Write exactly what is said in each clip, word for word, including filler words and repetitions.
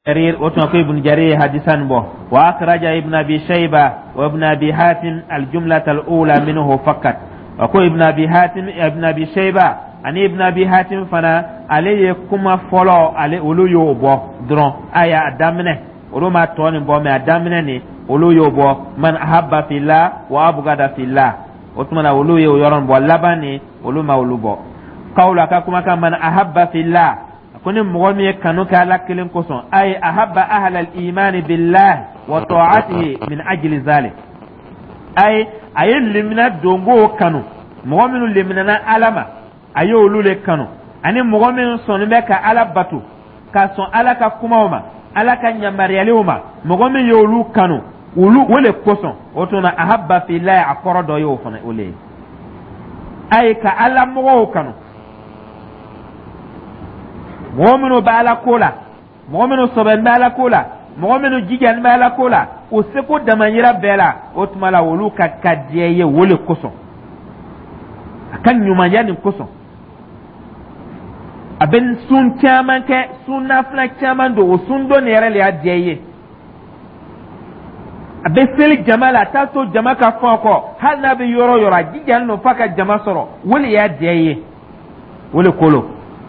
جرير وتنقى ابن جرير حديثا به وأخرج ابن أبي شيبة وابن أبي حاتم الجملة الأولى منه فقط. وكو ابن أبي حاتم ابن أبي شيبة أني ابن أبي حاتم فنا عليه كما فلو عليه ولو يوبو درون آية أدامنه ولو ما توني بو ما أدامنه ني ولو يوبو من أحب في الله وأبغض في الله وتمنى ولو يورن بو لباني ولو ما ولو بو قولك كما كان من أحب في الله كن مغمي كانوا كالا كلين كوسون أي أحب أهل الإيمان بالله وطاعته من أجل ذلك أي أي لمنا دونغو كانوا مغمي لمنا ألما أي ولول كانوا أني مغمي صنبك على باتو كاسون على كوماوما على كنيامرياليوما مغمي يولو كانوا ولو ولي كوسون وتونا أحب في الله أقرد يوفنا ولي أي كألا مغو كانوا mu'minu bala kola mu'minu soben bala kola mu'minu jigan bala kola o seko da manyira bela o tumala wolu ka kadiyeye wole koson akan nyuma yani koson aben sun chaman ke sunna fla chaman do sun do ne yare ya diyeye abe sel jamala tato jamaka foko hal na be yoro yora jigan no faka jama soro wole ya diyeye wole kolo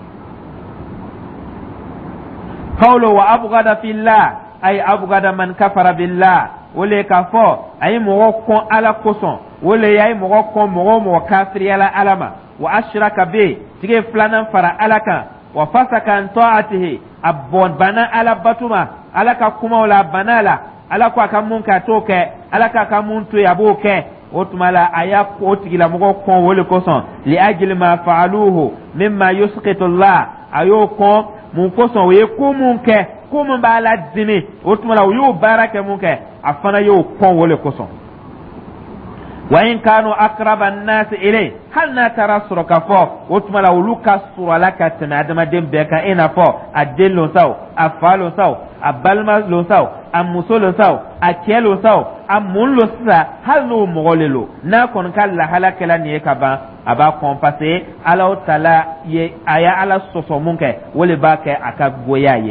قوله وأبغض في الله أي أبغض من كفر بالله ولي كفو أي مغوكم على قصن ولي أي مغوكم مغوم وكافر على ألما وأشرك به تجي فلانا فرا ألكا وفسك عن طاعته أبون بنا على بطما ألكا كما ولا بنالا ألكا كمون كتوك ألكا كمون تيابوك وتملا أياك وتجي مغوكم ولي قصن لأجل ما فعلوه مما يسقط الله أيوكم mun koson we ko mun ke ko mun ba la dimi o tumala yo baraka mun ke afana yo kon wole koson wa in kanu aqraba an-nas ilay hal na tara suraka fo o tumala uluka suralaka tana adama dem be ka ina fo adello saw afalo saw abalma lo saw amusolo saw akelo saw amunlo sa hal no mogolelo na kon kala halakela ni ka ba aba kompase ala tala ye aya ala soso munke wole ba ke aka goyaye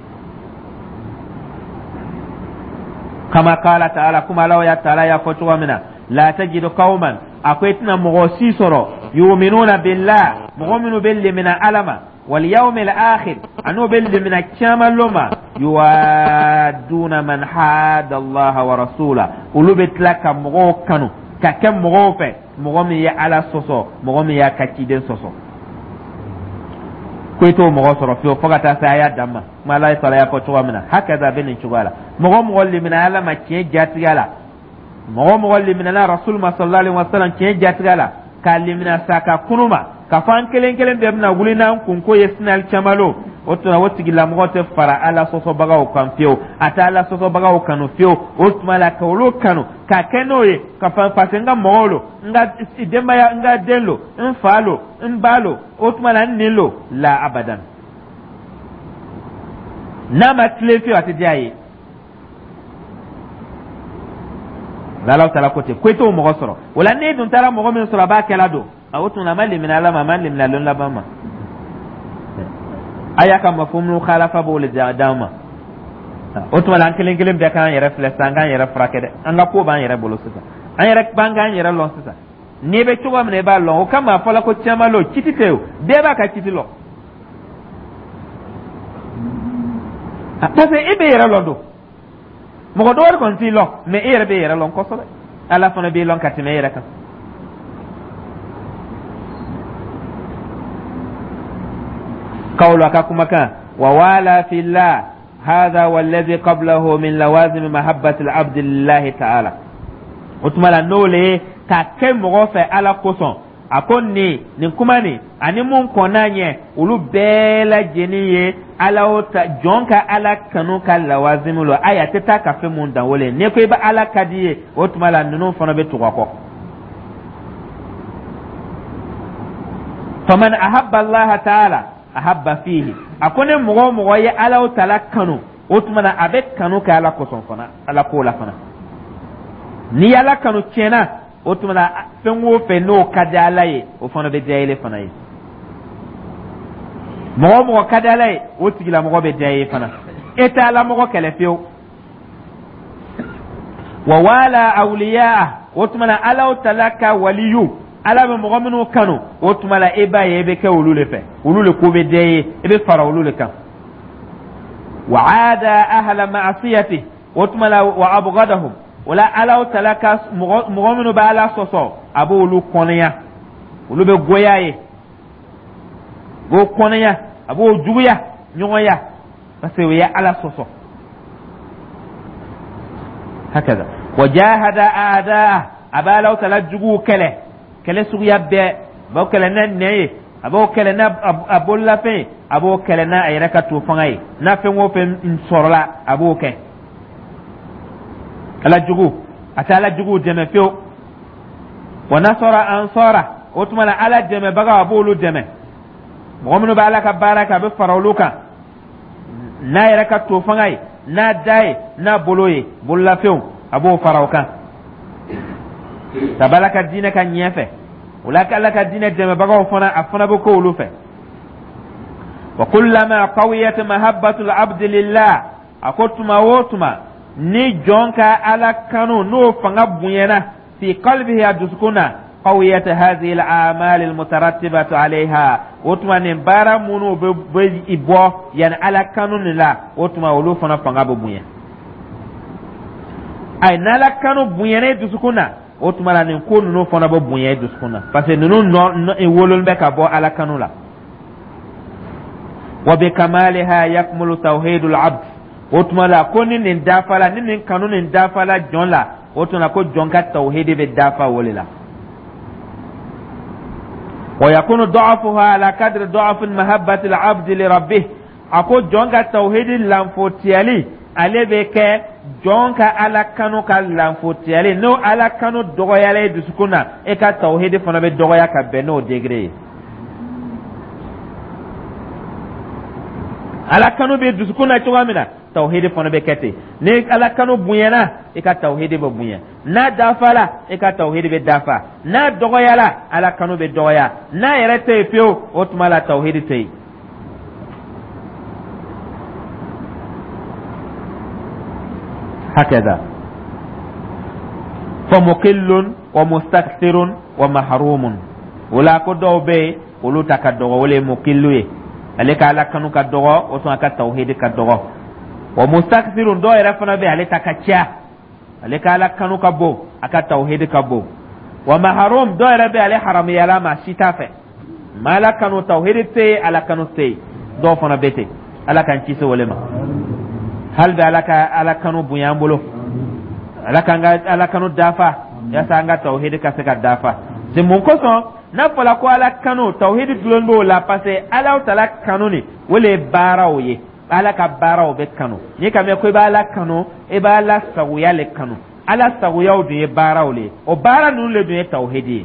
kama kala taala kuma law ya taala ya fotuwa mina la tajidu qauman akwaitina mugosi soro yu'minuna billah mu'minu billahi min alama wal yawmil akhir anu billahi min kama luma yuaduna man hada Allah wa rasula ulubitlaka mugo kanu ka kam mugo fe mugo mi ya ala soso mugo mi ya kakiden soso kwito mugo soro fi fogata sa ya damma mala sala ya ko tuwa mina hakaza bin chugala mugo mugo min alama ke jatigala mugo mugo min ala rasul sallallahu alaihi wasallam ke jatigala kalimina saka kunuma ka fan kelen kelen be na gulina kun ko yesnal chamalo otuna wotigi la mogote fara ala soso baga o kampio ata ala soso baga o kanu fio otuma ka olo kanu ka kenoye ka fan pasenga molo nga idemba ya nga delo nfalo nbalo otuma la nilo la abadan nama tlefio atidiaye la la tala kote kweto mo gosoro wala ne dun tala mo gomen sura ba kala do awutun la mali min ala ma mali min la bama ayaka mafhumul khalafa bo le dama otuma lan kelen kelen be kan yere flesanga yere frakede anga ko ban yere bolo sita an yere banga yere lon sita ne be tuwa mne ba lon o kama fala ko chama lo kititeo be ba ka kitilo tase ibe yere londo mo do war kon ti lo me yere be yere lon ko so ala fona be lon katime yere kan قولك كما كان ووالا في الله هذا والذي قبله من لوازم محبة العبد لله تعالى وتمالا نولي كاكم غوفة على قصن أكوني نكماني أني من كوناني ولو بلا جنيه على وتا جونكا على كنوكا لوازم لو آية تتاكا في موندا ولي نيكو يبا على كديه وتمالا ننو فنبتو غاكو فمن أحب الله تعالى ahabba fihi akone mugo mugo ye ala tala kanu otuma abe kanu ka ala koson fana ala ko la fana ni ala kanu kena otuma fenwo fe no kadala ye o fana be jayele fana ye mugo mugo kadala ye o tigila mugo be jaye fana eta la mo kele fiyo wa wala awliya otmala ala talaka waliyu ala be mo minu kanu otmala eba yebe ke ulule fe ulule ko be de ebe fara ulule kan wa ada ahla ma'siyati otmala wa abghadahum wala ala talaka mo minu ba ala soso abo ulu konya ulu be goyaye go konya abo juguya nyoya parce que ya ala soso hakaza wajahada aada abala talajugu kele kele suya be ba kele na ne abo kele na abolla fe abo kele na ayraka to fangai na fe wo fe insorla abo ke ala jugu atala jugu deme feo wa nasara ansara otmala ala deme baga abulu deme mu'minu ba ala ka baraka be farawluka na ayraka to fangai na dai na boloye bulla feo abo farawka tabalaka dina kan nyefe ulaka alaka dina deme baga fona afana bo ko ulufe wa kullama qawiyat mahabbatu al-abd lillah akotuma wotuma ni jonka ala kanu no fanga bunyana fi qalbihi aduskuna qawiyat hadhihi al-a'mal al-mutarattibatu alayha wotuma ne bara munu be ibo yan ala kanu la wotuma ulu fana fanga bo bunya ay nala kanu bunyane dusukuna otuma ni ko no fana bo bunyane dusukuna parce que nunu no e wolol be ka bo ala kanu la wa bi kamaliha yakmulu tawhidul abd otuma la ko ni nin dafala ni nin kanu nin dafala jonla otuna ko jonka tawhid be dafa wolila wa yakunu da'afuha ala qadri da'af mahabbati al abd li rabbih ako jonka tawhid lamfotiali ale be ke jonka ala kanu ka lanfotiale no ala kanu dogoyale dusukuna e ka tawhid fana be dogoya ka beno degré ala kanu be dusukuna chawamina tawhid fana be kete ne ala kanu bunyana e ka tawhid be bunya na dafala e ka tawhid be dafa na dogoyala ala kanu be dogoya na yerete pio otmala tawhid tei هكذا فمقل ومستكثر ومحروم ولا كدو بي ولو تكدو ولا مقل عليك على كانوا كدو وسون كتوحيد كدو ومستكثر دو يرفنا بي عليك تكچا عليك على كانوا كبو اكتوحيد كبو ومحروم دو يربي عليه حرام يلا ما شتافه ما لا كانوا توحيد تي على كانوا تي دو فنا بيتي على كان كيس ولما hal da alaka alakanu buyambulo alakanga alakanu dafa ya sanga tauhid ka saka dafa c'est mon koson na fala ko alakanu tauhid dulondo la passé ala tala kanuni wole barawo ye alaka barawo be kanu ni kame ko ba alakanu e ba la sawiya le kanu ala sawiya o de barawo le o bara nu le de tauhidi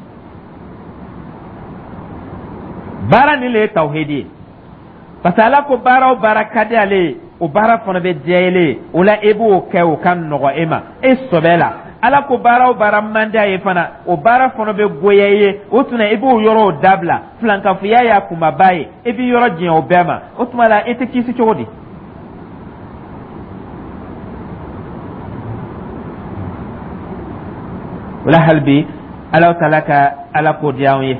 bara ni le tauhidi pasala ko barawo barakade ale o bara fana be jeyele ola ebo ke o kan no ema e sobela ala ko bara o bara mande ay fana o bara fana be goyeye o tuna ebo yoro dabla flanka fiya ya kuma baye e bi yoro jin o bema o tuma la ete kisi chodi wala halbi ala talaka ala ko diawi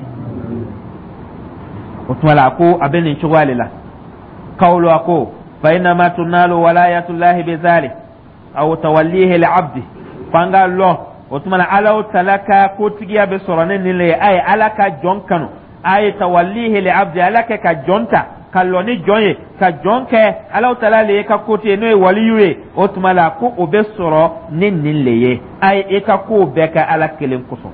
o tuma la ko abeni chwale la qawlu ako فإنما تنال ولاية الله بذلك أو توليه لعبده فانغا الله وتمنى على تلك كوتيجيا بسرانين اللي أي على جون كانوا أي توليه لعبده على كجونتا كالوني جوني كجونك على تلا ليك كوتي نوي وليوي وتمنى كو بسرا نين اللي أي إيكا كو بك على كلم كسو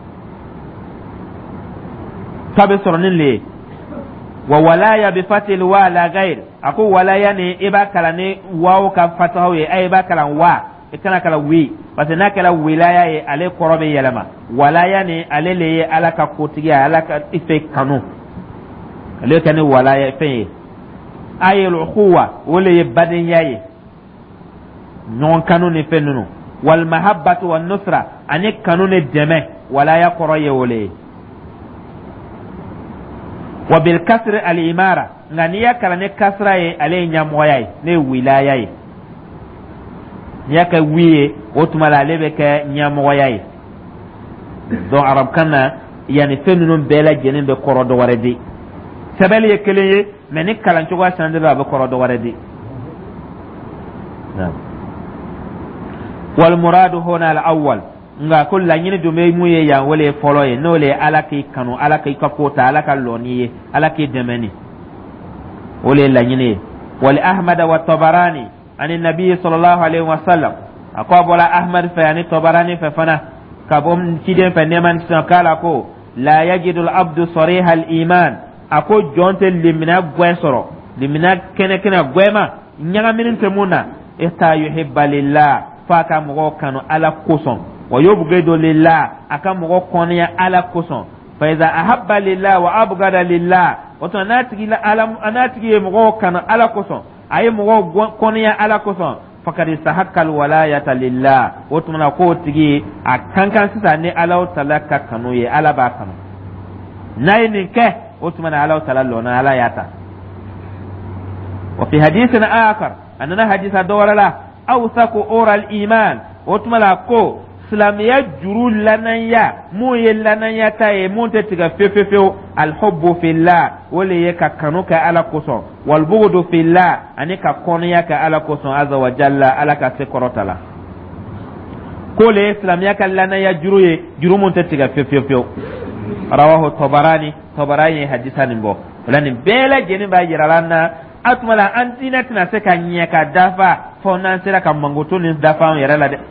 تبسرانين اللي wa walaya bi fatil wa la ghair ako walaya ni iba kala ni waw ka fatahu e ay ba kala wa e kana kala wi parce na kala wilaya e ale korobe yelama walaya ni ale le ala ka kotiya ala ka ife kanu ale kan walaya fe ay al ukhuwa wala badin yayi non kanu ni fe nunu wal mahabbatu wan nusra ani kanu ni deme walaya koroye wole وبالكسر الإمارة ngani ya kala ne kasra ye ale nyamoya ye ne wilaya ye ya ka wiye otuma la lebe ka nyamoya ye don arab kana yani fenunun bela jenen be koro do waredi sabali ye keleye mais ni kalan cogo sande ba be koro do waredi na wal muradu huna al awwal nga ko la nyini do me muye ya wole folo ye no le ala ki kanu ala ki kapota ala ka loniye ala ki demeni wole la nyini wal ahmad wa tabarani ani nabi sallallahu alaihi wasallam akwa bola ahmad fa yani tabarani fa fana kabom kiden fa neman kala ko la yajidul abdu sarih al iman ako jonte limina gwesoro limina kene kene gwema nyaga minin temuna esta yuhibba lillah fa ka mo kanu ala kuson wa yubghidu lillah aka mo konya ala kuson fa iza ahabba lillah wa abghada lillah wato anatigi la alam anatigi mo kanu ala kuson ay mo konya ala kuson fakad istahakkal walayata lillah wato na ko tigi akankan sisa ne ala talaka kanu ye ala ba kanu nay ni ke wato mana ala talalla na ala yata wa fi hadithin akhar anna haditha dawala awsaqu oral iman wato mala ko islamiyya juru lananya mu ye lananya ta ye mun te tiga fefefe al hubbu fillah wala ye ka kanuka ala kuson wal bughdu fillah ani ka konya ka ala kuson azza wa jalla ala ka se korotala ko le islamiyya ka lananya juru ye juru mun te tiga fefefe rawahu tabarani tabarani hadisan bo lani bela jeni ba jiralana atmala antina tina se ka nyeka dafa fonan sira ka mangoto ni dafa yara de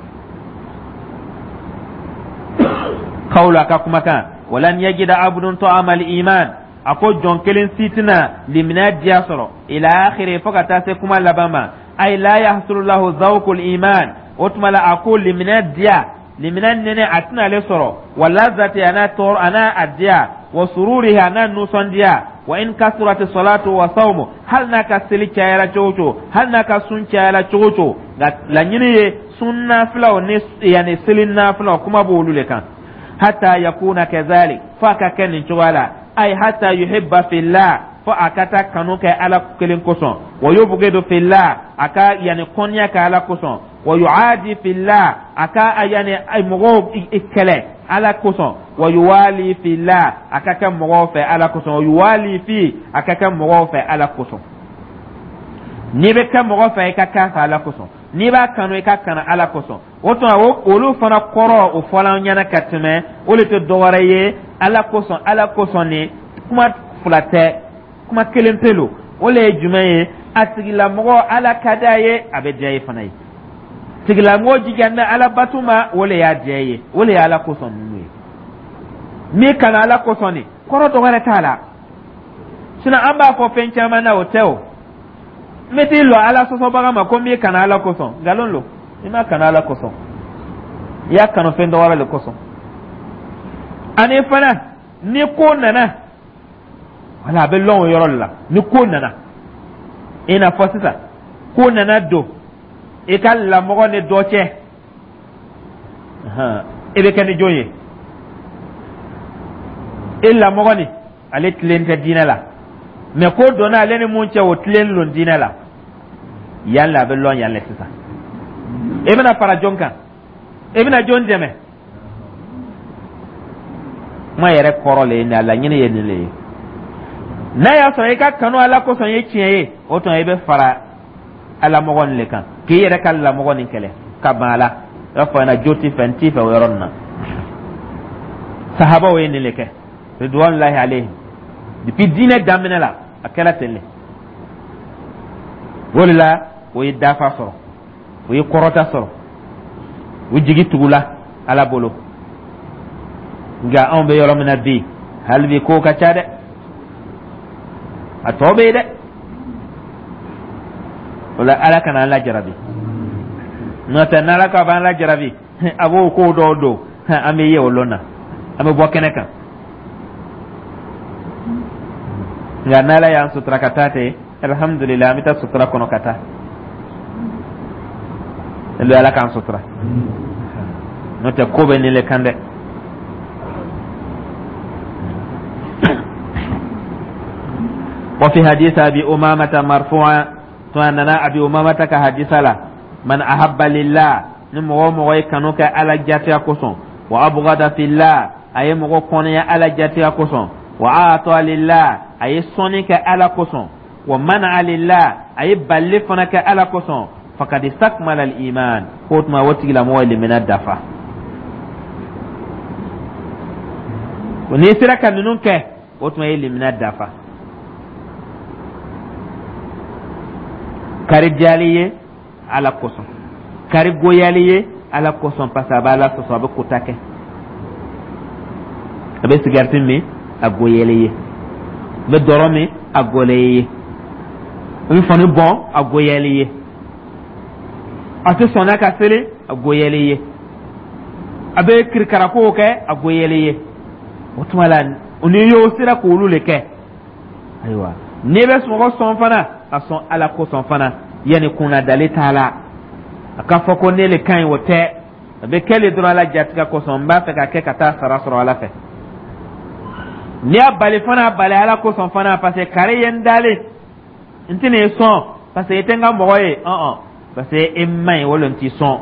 قولك كما كان ولن يجد عبد طعام الإيمان أكو جون كلين سيتنا لمنات جاسر إلى آخره فقط تاسكما لبما أي لا يحصل له ذوق الإيمان وتملا أقول لمنات ديا لمنات نني أتنا لسر واللذة أنا تور أنا أديا وسروره أنا نوسان ديا وإن كثرت الصلاة وصوم هل ناك سلي كايلا جوجو هل ناك سن كايلا جوجو لنيني سنة فلو نس يعني سلنا فلو كما بقولوا لك حتى يكون كذلك فككن جوالا أي حتى يحب في الله فأكتا كنوك على كلين كسون ويبغض في الله أكا يعني كونيك على كسون ويعادي في الله أكا يعني أي مغوب إكلا على كسون ويوالي في الله أكا كم مغوفة على كسون ويوالي في أكا كم مغوفة على كسون نيبك مغوفة أكا على كسون niba kanu e ka kana ala koson woto wo olu fana koro o fola nyana katme ole to dowara ye ala koson ala koson ni kuma fulate kuma kelempelo ole jumaye atigila mogo ala kadaye abejaye fana yi tigila mogo jiganda ala batuma ole ya jaye ole ya ala koson ni mi kana ala koson ni koro dowara tala sina amba ko penchama na hotel meti lo ala soso baga ma ko mi kana ala koson galon lo ima kana ala koson ya kanu fendo wala le koson ani fana ni ko nana wala be lon yoro la ni ko nana ina fosisa ko nana do e kal la mo ne do che ha e be kan joye illa mo ni ale tlente dinala mais ko dona lene mun ce wotlen lon dinala yalla be lon yalla sisa ibna para jonka ibna jon deme ma yere korole ni ala nyine yene le na ya so e ka kanu ala ko son ye tieye o ton e be fara ala mo gon le kan ki yere kala la mo gon kele ka bala ya fa na joti fenti fa weronna sahaba we ni le ke ridwanullahi alayhi depuis dina damina la akala tele wala wo dafa soro wo korota soro wo jigi tugula ala bolo nga on be yoro mena bi halbi ko ka tiade atobe de wala ala kana la jarabi nota nala ka ban la jarabi abo ko do do ame ye wolona ame bo keneka nga nala ya sutra katate alhamdulillah mita sutra kono kata ndo ala kan sutra nota ko be ni le kande وفي حديث أبي أمامة مرفوعا توانا أبي أمامة كحديث لا من أحب لله نمو مغي كانوك على جاتي كسون وأبغض في الله أي مغو كوني على جاتي كسون وأعطى لله أي صونيك على كسون ومنع لله أي بلفنك على كسون فقد استكمل الإيمان قوت ما وتيلا مويل من الدفع ونسرك ننك قوت ما يلي من الدفع kari jaliye ala koson kari goyaliye ala koson pasaba ala so so be kutake abe sigartin mi agoyeliye be dorome agoleye un fani bon agoyeliye ate sona ka sele agoyeliye abe kirkara ko ke agoyeliye otmala oni yo sira ko lule ke aywa nebe so son fana ason ala ko son fana yani kuna dalita la akafa ko ne le kan wote be kele dura la jatika ko son ba fe ka ke kata sara sara ala fe ni abale fana abale ala ko son fana parce kare yendale intine son parce etenga moye ah ah parce emmai wolon ti son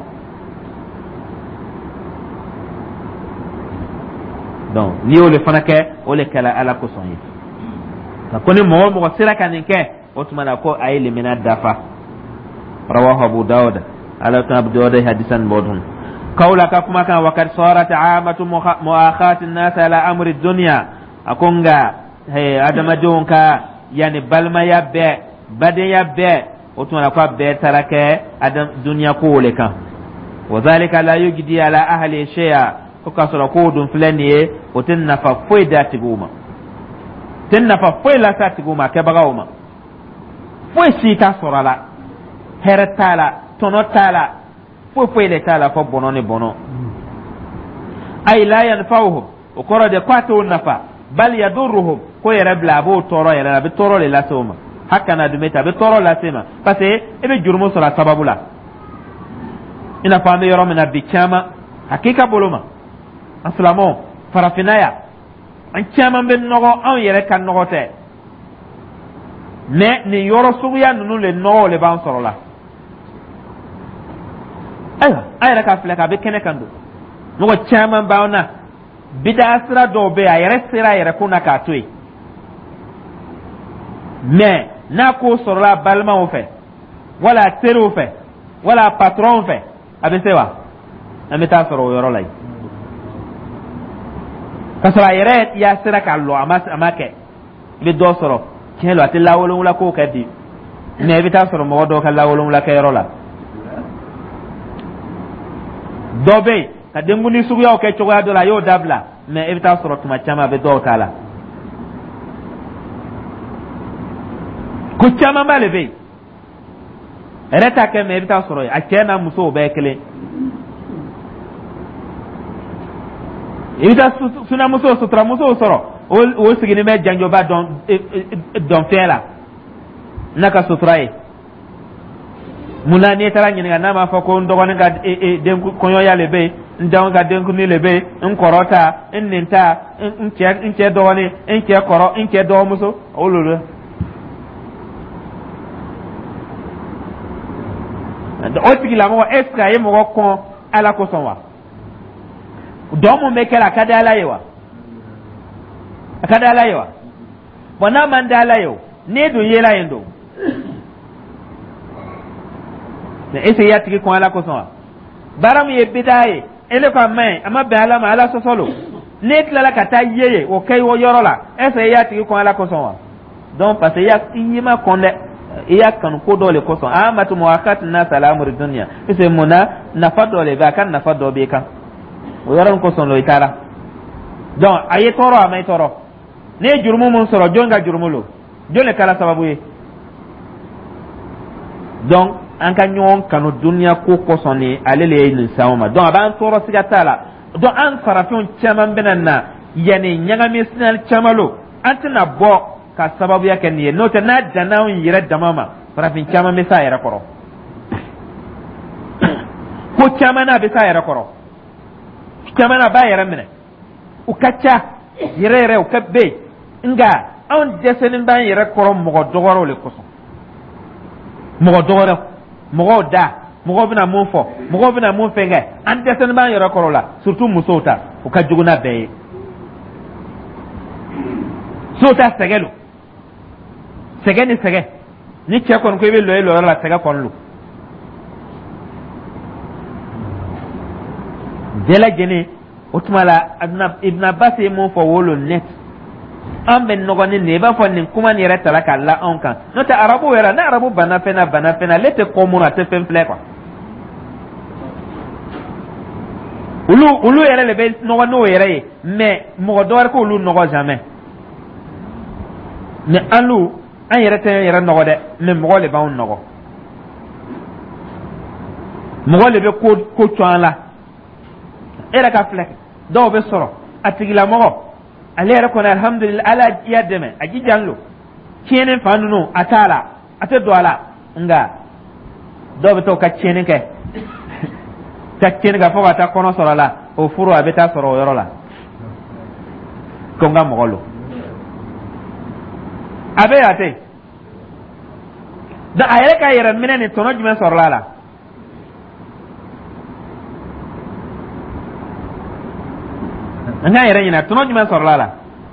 donc ni o le fana ke o le kala ala ko son yi ka koni mo mo sira kaninke otmana ko ayli min ad-dafa rawahu abu daud ala tab daud hadisan bodun qawla ka kuma kan waqad sarat aamatu muakhat an-nas ala amri ad-dunya akonga he adama jonka yani balma yabbe bade yabbe otmana ko be tarake adam dunya ko le kan wazalika la yujdi ala ahli shay'a ko kasara ko dun flaniye otinna fa foida tiguma tinna fa foila sa tiguma ke bagawma foi sita sorala heretala tonotala foi foi le tala fo bono ne bono ay la yanfa'uhum o koro de kwato nafa bal yadurruhum ko yerebla bo toro yera be toro le lasoma hakana dumeta be toro lasema parce e be jurmo sura sababula ina fami yoro mena bikama hakika boloma aslamo farafinaya an chama ben nogo an yere kan nogote ne ni yoro suguya nunu le no le ban soro la ayo ayra ka fleka be kene kando no chama bauna bidasra do be ayre sira yere kuna ka toy me na ko soro la balma o fe wala tero fe wala patron fe abe sewa ameta soro yoro lay kasara yere ya sira ka lo amas amake be do soro kelo ati lawolon la ko kadi ne bita soro mo do ka lawolon la kayro la dobe ka denguni sugu ya ke choga do la yo dabla me bita soro tuma chama be do kala ko chama male be reta ke me bita soro a kena muso be kele ibita suna muso sutra muso soro o sigini me janjo ba don don fela naka sutraye muna ne tara nyinga na ma fa ko ndogo nga den ko yo yale be ndaw ga den ko ni le be en korota en ninta en che en che do ni en che koro en che do muso ololo ndo o sigila mo extra ye mo ko ala ko sonwa do mo me kala kada ala yewa akada layewa bona manda layo ne do yela yendo ne ese ya tiki ko ala ko so baram ye bidaye ele ko men ama be ala ma ala so solo ne tla ka ta yeye o kai wo yorola ese ya tiki ko ala ko so donc parce ya yima konde ya kan ko dole ko so amatu muwaqat na salamu dunya ese mona na fadole ba kan na fado be kan o yoron ko so lo itara donc aye toro amay toro ne jurmu mun soro jonga jurmulo jole kala sababu ye donc an ka nyon kanu dunya ko ko soni alele ni sawma donc aban toro sigatala donc an farafon chaman benanna yani nyaga misnal chamalo antina bo ka sababu yake ni no te na janaw yire damama farafin chaman mesa yere koro ko chamana be sa yere koro chamana ba yere mene ukacha yere yere ukabbe nga an desenin ban yɛrɛ kɔrɔ mɔgɔ dɔgɔrɔw le kosɔn mɔgɔ dɔgɔrɔ mɔgɔw da mɔgɔw bɛna mun fɔ mɔgɔw bɛna mun fɛn kɛ an desenin ban yɛrɛ kɔrɔ la surtout musow ta u ka jugu n'a bɛɛ ye so ta sɛgɛ lo sɛgɛ ni sɛgɛ ni cɛ kɔni ko i bɛ lɔ i lɔyɔrɔ la sɛgɛ kɔni lo bɛɛ lajɛlen o tuma la Ibn Abbas ye mun fɔ wolo net an bɛ nɔgɔ ni nin i b'a fɔ nin kuma nin yɛrɛ tala k'a la anw kan n'o tɛ arabu yɛrɛ ni arabu bana fɛn na bana fɛn na ale tɛ kɔ mun na a tɛ fɛn filɛ quoi olu olu yɛrɛ de bɛ nɔgɔ n'o yɛrɛ ye mais mɔgɔ dɔ wɛrɛ k'olu nɔgɔ jamais mais an lu an yɛrɛ tɛ yɛrɛ nɔgɔ dɛ mais mɔgɔ de b'anw nɔgɔ mɔgɔ de bɛ ko ko cɔn an la e yɛrɛ ka filɛ dɔw bɛ sɔrɔ a tigilamɔgɔ ale yɛrɛ kɔni alhamdulillah ala y'a dɛmɛ a jijan lo tiɲɛni fan ninnu a t'a la a tɛ don a la nka dɔw bɛ taa ka tiɲɛni kɛ ka tiɲɛni ka fɔ ka taa kɔnɔ sɔrɔ a la o furu a bɛ taa sɔrɔ o yɔrɔ la ko n ka mɔgɔ lo a bɛ yan ten da a yɛrɛ ka yɛrɛ minɛ nin tɔnɔ jumɛn sɔrɔla a la an ka yɛrɛ ɲina tɔnɔ jumɛn sɔrɔla a la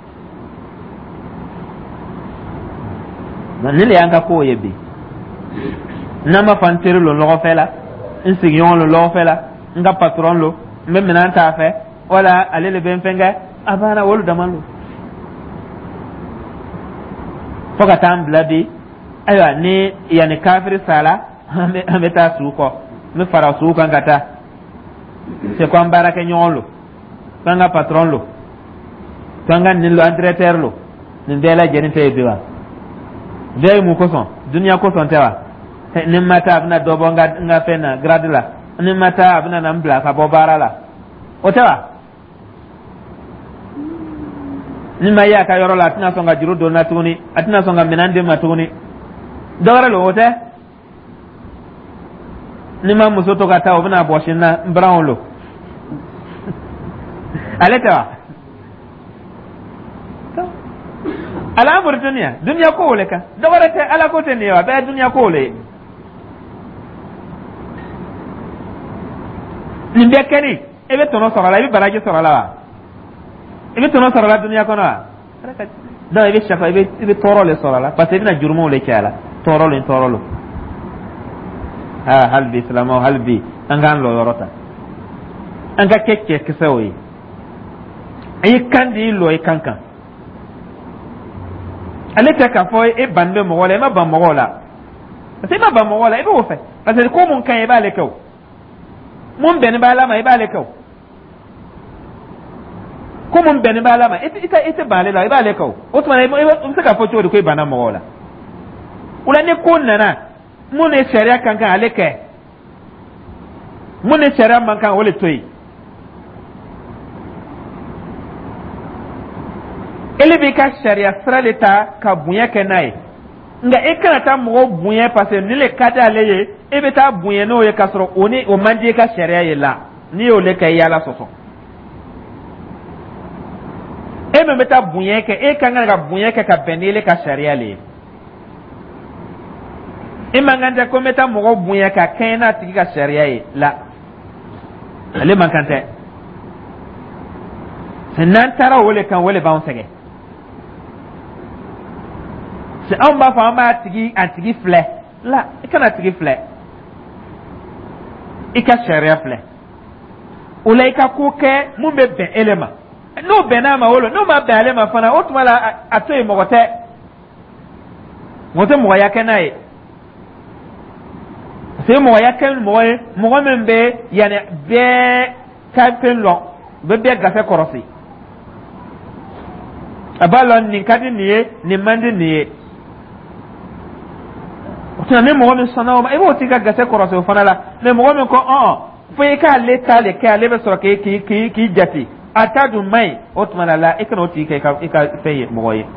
ne le y'an ka kow ye bi n'an b'a fɔ n teri lo lɔgɔfɛ la n sigiɲɔgɔn lo lɔgɔfɛ la n ka patron lo n bɛ minɛn t'a fɛ wala ale le bɛ n fɛn kɛ a banna olu dama lo fo ka taa n bila bi ayiwa ni yanni kafiri sala an bɛ an bɛ taa sugu kɔ n bɛ fara sugu kan ka taa c'est ko an baarakɛ ɲɔgɔn lo k'an ka patron lo k'an ka nin lo an directeur lo nin bɛɛ lajɛlen tɛ yen bi wa bɛɛ ye mun kosɔn duniya kosɔn tɛ wa ni n ma taa a bɛna dɔ bɔ n ka n ka fɛn na grade la ni n ma taa a bɛna na n bila ka bɔ baara la o tɛ wa ni ma ye a ka yɔrɔ la a tɛna sɔn ka juru don na tuguni a tɛna sɔn ka minɛn di ma tuguni dɔ wɛrɛ lo o tɛ ni ma muso to ka taa o bɛna bɔsi n na n baranw lo ale tɛ wa al'amur duniya duniya ko le kan dɔ wɛrɛ tɛ ala ko tɛ nin ye wa bɛɛ ye duniya ko le ye nin bɛɛ kɛli e bɛ tɔnɔ sɔrɔ a la i bɛ baraji sɔrɔ a la wa i bɛ tɔnɔ sɔrɔ a la duniya kɔnɔ wa donc i bɛ safa i bɛ i bɛ tɔɔrɔ le sɔrɔ a la parce que i bɛna jurumunw le cɛ a la tɔɔrɔ lo tɔɔrɔ lo aa hali bi silamɛw hali bi an k'an lɔ yɔrɔ ta an ka kɛ cɛkisɛw ye a y'i kan di i lɔ i kan kan ale tɛ k'a fɔ e ban bɛ mɔgɔ la i ma ban mɔgɔw la parce que i ma ban mɔgɔw la i b'o fɛ parce que ko mun ka ɲi i b'ale kɛ o mun bɛnni b'a la ma i b'ale kɛ o ko mun bɛnni b'a la ma i tɛ i tɛ ban ale la i b'ale kɛ o o tuma i bɛ se k'a fɔ cogo di ko i banna mɔgɔw la o la ni ko nana mun ni sariya kan kan ale kɛ mun ni sariya man kan o le to yen ele b'i ka sariya sira de ta ka bonya kɛ n'a ye nka e kana taa mɔgɔw bonya parce que ni le ka di ale ye e bɛ taa bonya n'o ye k'a sɔrɔ o ni o man di e ka sariya ye la n'i y'o le kɛ i y'ala sɔsɔ e min bɛ taa bonya kɛ e kan ka bonya kɛ ka bɛn n'ele ka sariya le ye e man kan tɛ ko n bɛ taa mɔgɔw bonya ka kɛɲɛ n'a tigi ka sariya ye la ale man kan tɛ n'an taara o le kan o le b'anw sɛgɛn si anw b'a fɔ an b'a tigi a tigi filɛ la i kana tigi filɛ i ka sariya filɛ o la i ka ko kɛ mun bɛ bɛn ele ma n'o bɛnn'a ma o la n'o ma bɛn ale ma fana o tuma la a to yen mɔgɔ tɛ mɔgɔ tɛ mɔgɔya kɛ n'a ye parce que mɔgɔya kɛ mɔgɔ ye mɔgɔ min bɛ yanni bɛɛ ka fɛn lɔn u bɛ bɛɛ gafe kɔrɔsi a b'a lɔn nin ka di nin ye nin man di nin ye o tuma ni mɔgɔ min sɔnna o ma i b'o tigi ka gafe kɔrɔsi o fana la mais mɔgɔ min ko ɔn fo i k'ale ta le kɛ ale bɛ sɔrɔ k'i k'i k'i k'i jate a ta dun man ɲi o tuma la la i kana o tigi kɛ i ka i ka fɛn ye mɔgɔ ye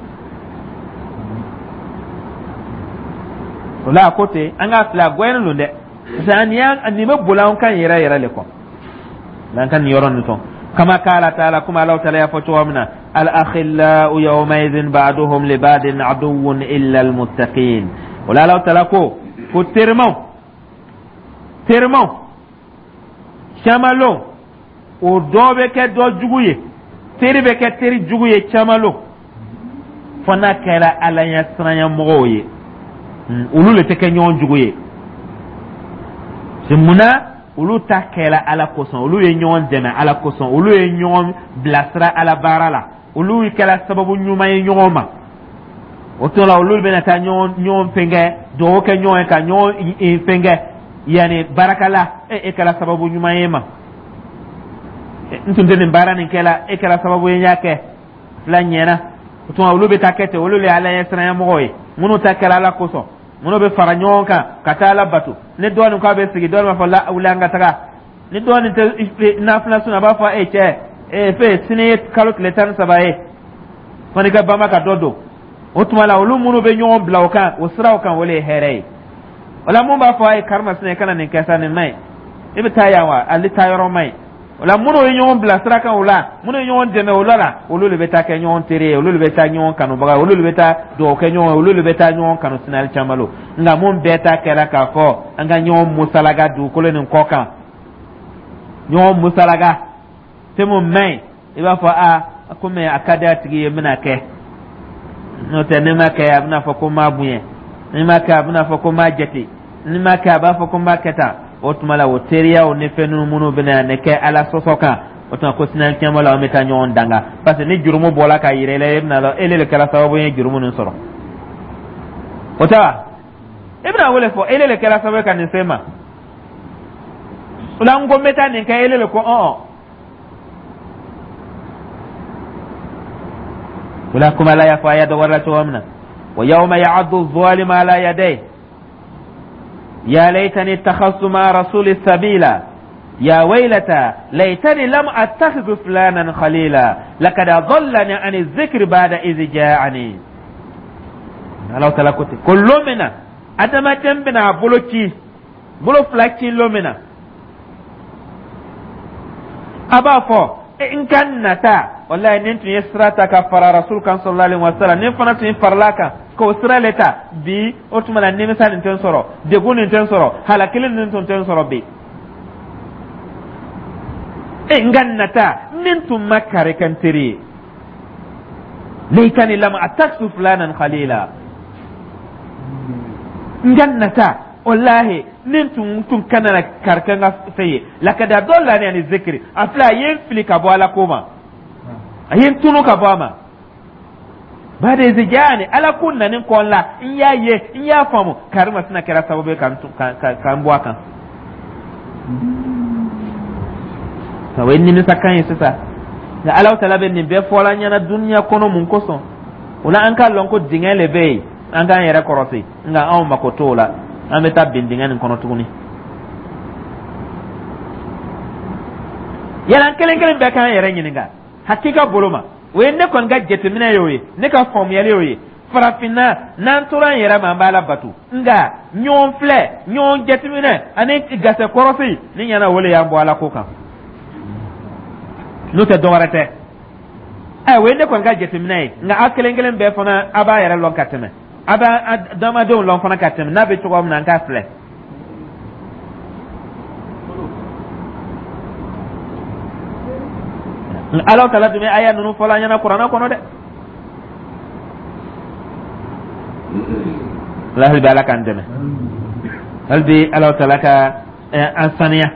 o la a ko ten an k'a filɛ a gɔyɛnen don dɛ parce que nin y'a nin bɛ boli an kan yɛrɛ yɛrɛ le kɔ n'an ka nin yɔrɔ nin sɔn كما قال تعالى كما لو تلا يفتوامنا الأخلاء يومئذ بعضهم لبعض عدو إلا المتقين ولا لو تلاكو فترمو ترمو شمالو ودوبك دو جوية تربك تري جوية شمالو فنا كلا على يسرا مغوية ولو لتكنيون جوية سمنا ولو تكلا على كوسون ولو ينيون دنا على كوسون ولو ينيون بلاسرا على بارلا ولو يكلا سبب نيوما ينيوما وتولا ولو بنا تنيون نيون فينجا دو كنيون كنيون فينجا يعني barakala e kala sababu nyuma yema ntunde ni barani kala e kala sababu yake la nyena to wulu be takete wulu le ala yesra ya moy munu takala la koso munu be faranyonka katala batu ne do ko be sigi do ma fa la ulanga taga ne do ni te na fna suna ba fa e che e fe sine calculator sabaye fani ga bama ka dodo otuma wulu munu be nyon blauka usra kan wole here wala mun ba fa ay karma sene kana nin kasa nin mai ibi tayawa ali tayoro mai wala mun o nyon bla sraka wala mun o nyon deme wala wolo le beta ke nyon tere wolo le beta nyon kanu baga wolo le beta do ke nyon wolo le beta nyon kanu sinal chamalo nga mun beta kera ka fo anga nyon musalaga du ko le nin koka nyon musalaga temu mai iba fa a akume akada tigi yemina ke no tenema ke abna fa ko mabuye ni maka abna fa ko majeti ni maka ba fa ko maketa otmala woteria o ne fenu munu bena ne ke ala sosoka otan ko sinan kemala o meta nyon danga parce ni jurumu bola ka yirele ibna lo elele kala sababu yen jurumu nun soro ota ibna wole fo elele kala sababu kan nsema ulango meta ni ka elele ko o wala kuma la yafa ya dawara to amna ويوم يعض الظالم على يديه يا ليتني اتخذت مع رسول السبيلا يا ويلتا ليتني لم اتخذ فلانا خليلا لقد ضلني عن الذكر بعد إذ جاءني لو تلقت كل منا ادما تنبنا بلوكي بلو فلاكي لومنا ابا فو ان كان نتا والله ننتو يسراتا كفر رسول كان صلى الله عليه وسلم نفنت فرلاكا ko siraleta bi otumala nemi sa nin ten soro de guni ten soro halakilin nin ton ten soro bi e ngannata nin tum makare kan tiri leitani lam ataksu fulanan khalila ngannata wallahi nin tum tum kanana karkanga sey lakada dolla ni ani zikri afla yin filika bwala koma ayin tunu ka bama ba da zijani ala kunna nin kolla in yaye in ya famu karima suna kira sababe kan kan buwa kan sawai ni nisa kan yisa da ala talabe ni be fola nyana dunya kono mun koso una an kallon ko dingale be an ga yere korosi nga aw makotola an be tabin dingani kono tuguni yalan kelen kelen be kan yere nyininga hakika boloma wenne kon ga jetemina yoye ne ka fom yale yoye farafina nan turan yera ma bala batu nga nyon fle nyon jetemina ane gase korosi ni yana wole ya mbo ala koka no te dorate eh wenne kon ga jetemina nga akelengelen be fona aba yera lon kateme aba dama don lon fona kateme na be tugo mna nga fle Allah ta'ala dumi aya nunu fola nyana qur'ana kono de la hal bala kan deme hal bi Allah ta'ala ka ansaniya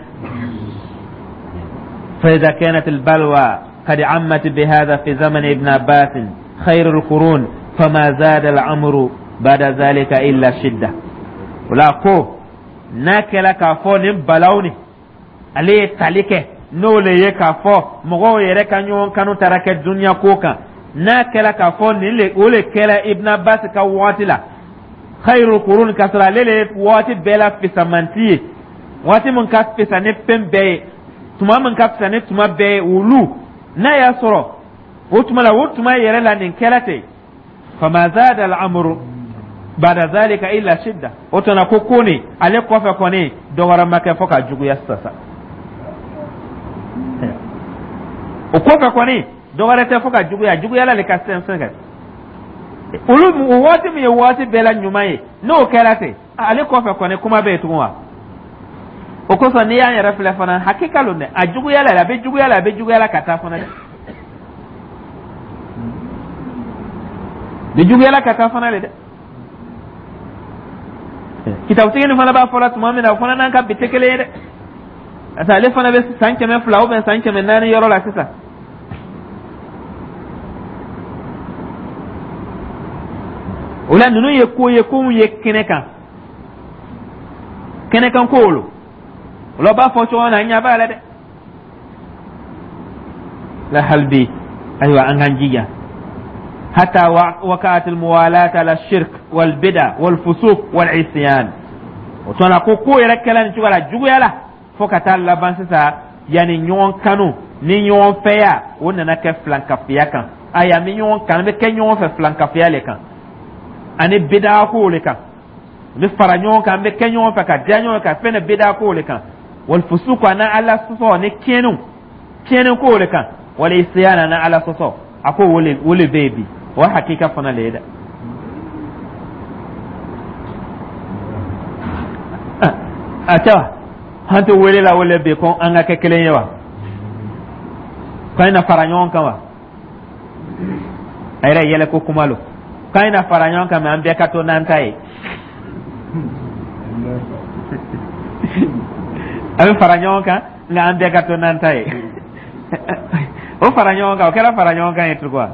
fa idha kanat al balwa qad ammat bi hadha fi zaman ibn abbas khair al qurun fama zada al amru ba'da zalika illa shidda wala ko nakala ka fo nim balawni ale talike no le ye ka fo mogo yere kanyo kanu tarake dunya koka na kala ka fo ni le ole kala ibn abbas ka watila khairul qurun kasra lele wati bela fi samanti wati mun ka fi sane pembe tuma mun ka fi sane tuma be ulu na ya soro wotuma la wotuma yere la nin kelate fama zada al amru bada zalika illa shidda otona kokoni ale kofa koni dogara make foka jugu yastasa o ko ka koni do wara te foka juguya juguya la le ka sen sen ulu o wati mi wati bela nyumaye no kelate ale ko fa koni kuma be tunwa o ko so ni ya yara fele fana hakika lo ne a juguya la be juguya la be juguya la kata fana de juguya la kata fana le de kitab tigini fana ba fola tuma mina fana nan ka bitekele de ata le fana be sanke men flawo ben sanke men nani yoro la sisa ola nunu ye ko ye ko ye keneka keneka ko lo lo ba fo chona nya ba la de la halbi aywa an ganjiya حتى وقعت الموالاة على الشرك والبدع والفسوق والعصيان وتنا كوكو يركلا نشوغلا جوغلا فوكتا لبان سيسا يعني نيون كانو ni نيون فيا وننا كفلان كفيا كان ايا مي نيون كان بك نيون فلان كفيا لكان اني بدا كو لكان مي فرا نيون كان بك نيون فكا جانيون كان فين بدا كو لكان والفسوق انا على سوسو ني كينو كينو كو لكان والعصيان انا على سوسو اكو ولي ولي بيبي wa hakika fana leda ata hanto wele la wele be kon anga ke kelen yawa kaina faranyon kawa ayra yele ko kumalo kaina faranyon kama ambe kato nantai abe faranyon ka nga ambe kato nantai o faranyon ka o kera faranyon ka etu kwa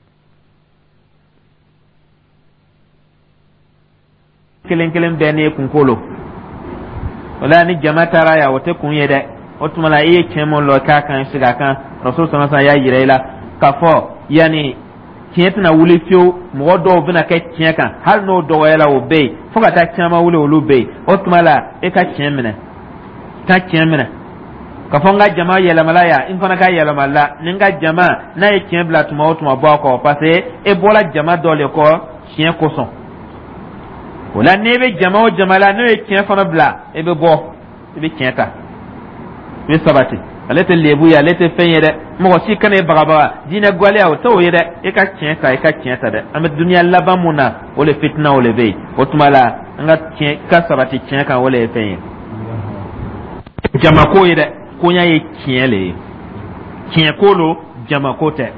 kelen kelen bene kun kolo wala ni jama'ata raya wote kun yede otumala iye kemo lo ka kan shiga kan rasul sallallahu alaihi wasallam ya yirela kafo yani kiyeta na wuli fiyo mo do bina ke kiyeka har no do wala o be foka ta kiyama wuli olu be otumala e ka kiyemene ka kiyemene kafo nga jama'a yela malaya in fana ka yela malla ninga jama'a na e kiyebla tuma otuma ba ko parce e bola jama'a dole ko kiyen koson wala nebe jama'o jamala no e kien fana bla e be bo e be kienta be sabati alete lebu ya alete fenyede mo si kane bagaba dina gwale aw to yede e ka kienta e ka kienta de am dunya labamuna wala fitna wala be otumala nga kien ka sabati kien kan wala e fenye jama ko yede ko nya ye kiele kien kolo jama ko te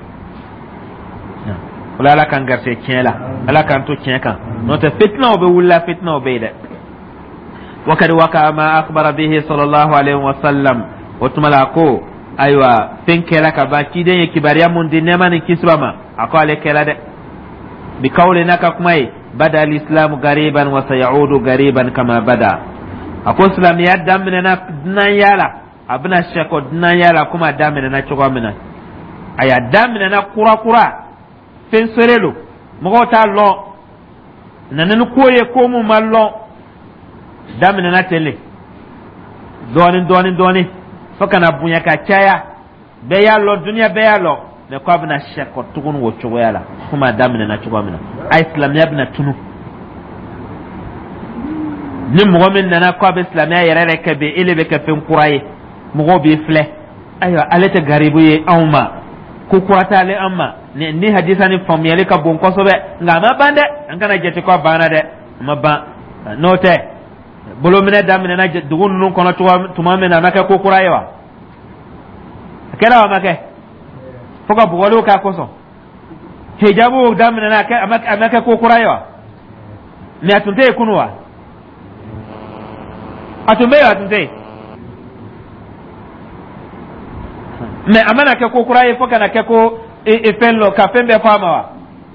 wala la kan garse kiela ala kan to kien kan نوت فتنة وبولا فتنة وبيدة وكذا وكا ما أخبر به صلى الله عليه وسلم وتملاكو أيوة فين كلا كباكي دين كباريا من دين نمان كسرما أقول لك لا ده بقولنا كماي بدأ الإسلام غريبا وسيعود غريبا كما بدأ أقول سلام يا دم مننا دنيالا أبنا الشكو دنيالا كما دم مننا شكو منا أيا دم مننا كورا كورا فين سرلو مغوتا الله nanani koye ko mu mallo damina na tele doni doni doni fakana bunya ka chaya be yallo dunya be yallo ne ko abna shekko tugun wo chugo yala kuma damina na chugo mina ay islam ya bna tunu ni mo min nana ko be islam ya yere ke be ele be ke fen kuraye mo be fle ayo alete garibu ye awma ko kurata le amma ni ni hadisa ni famiyale ka bon ko sobe ngama bande ngana jeti ko bana de mabba note bolo mine da mine na dugun nun kono tuma mena maka ko kurayewa kera wa make foka bugolo ka koso hijabu da mine na ka amaka ko kurayewa ni atunte kunwa atumbe atunte me amana ke ko kuraye foka na ke ko e e fello ka fembe fama wa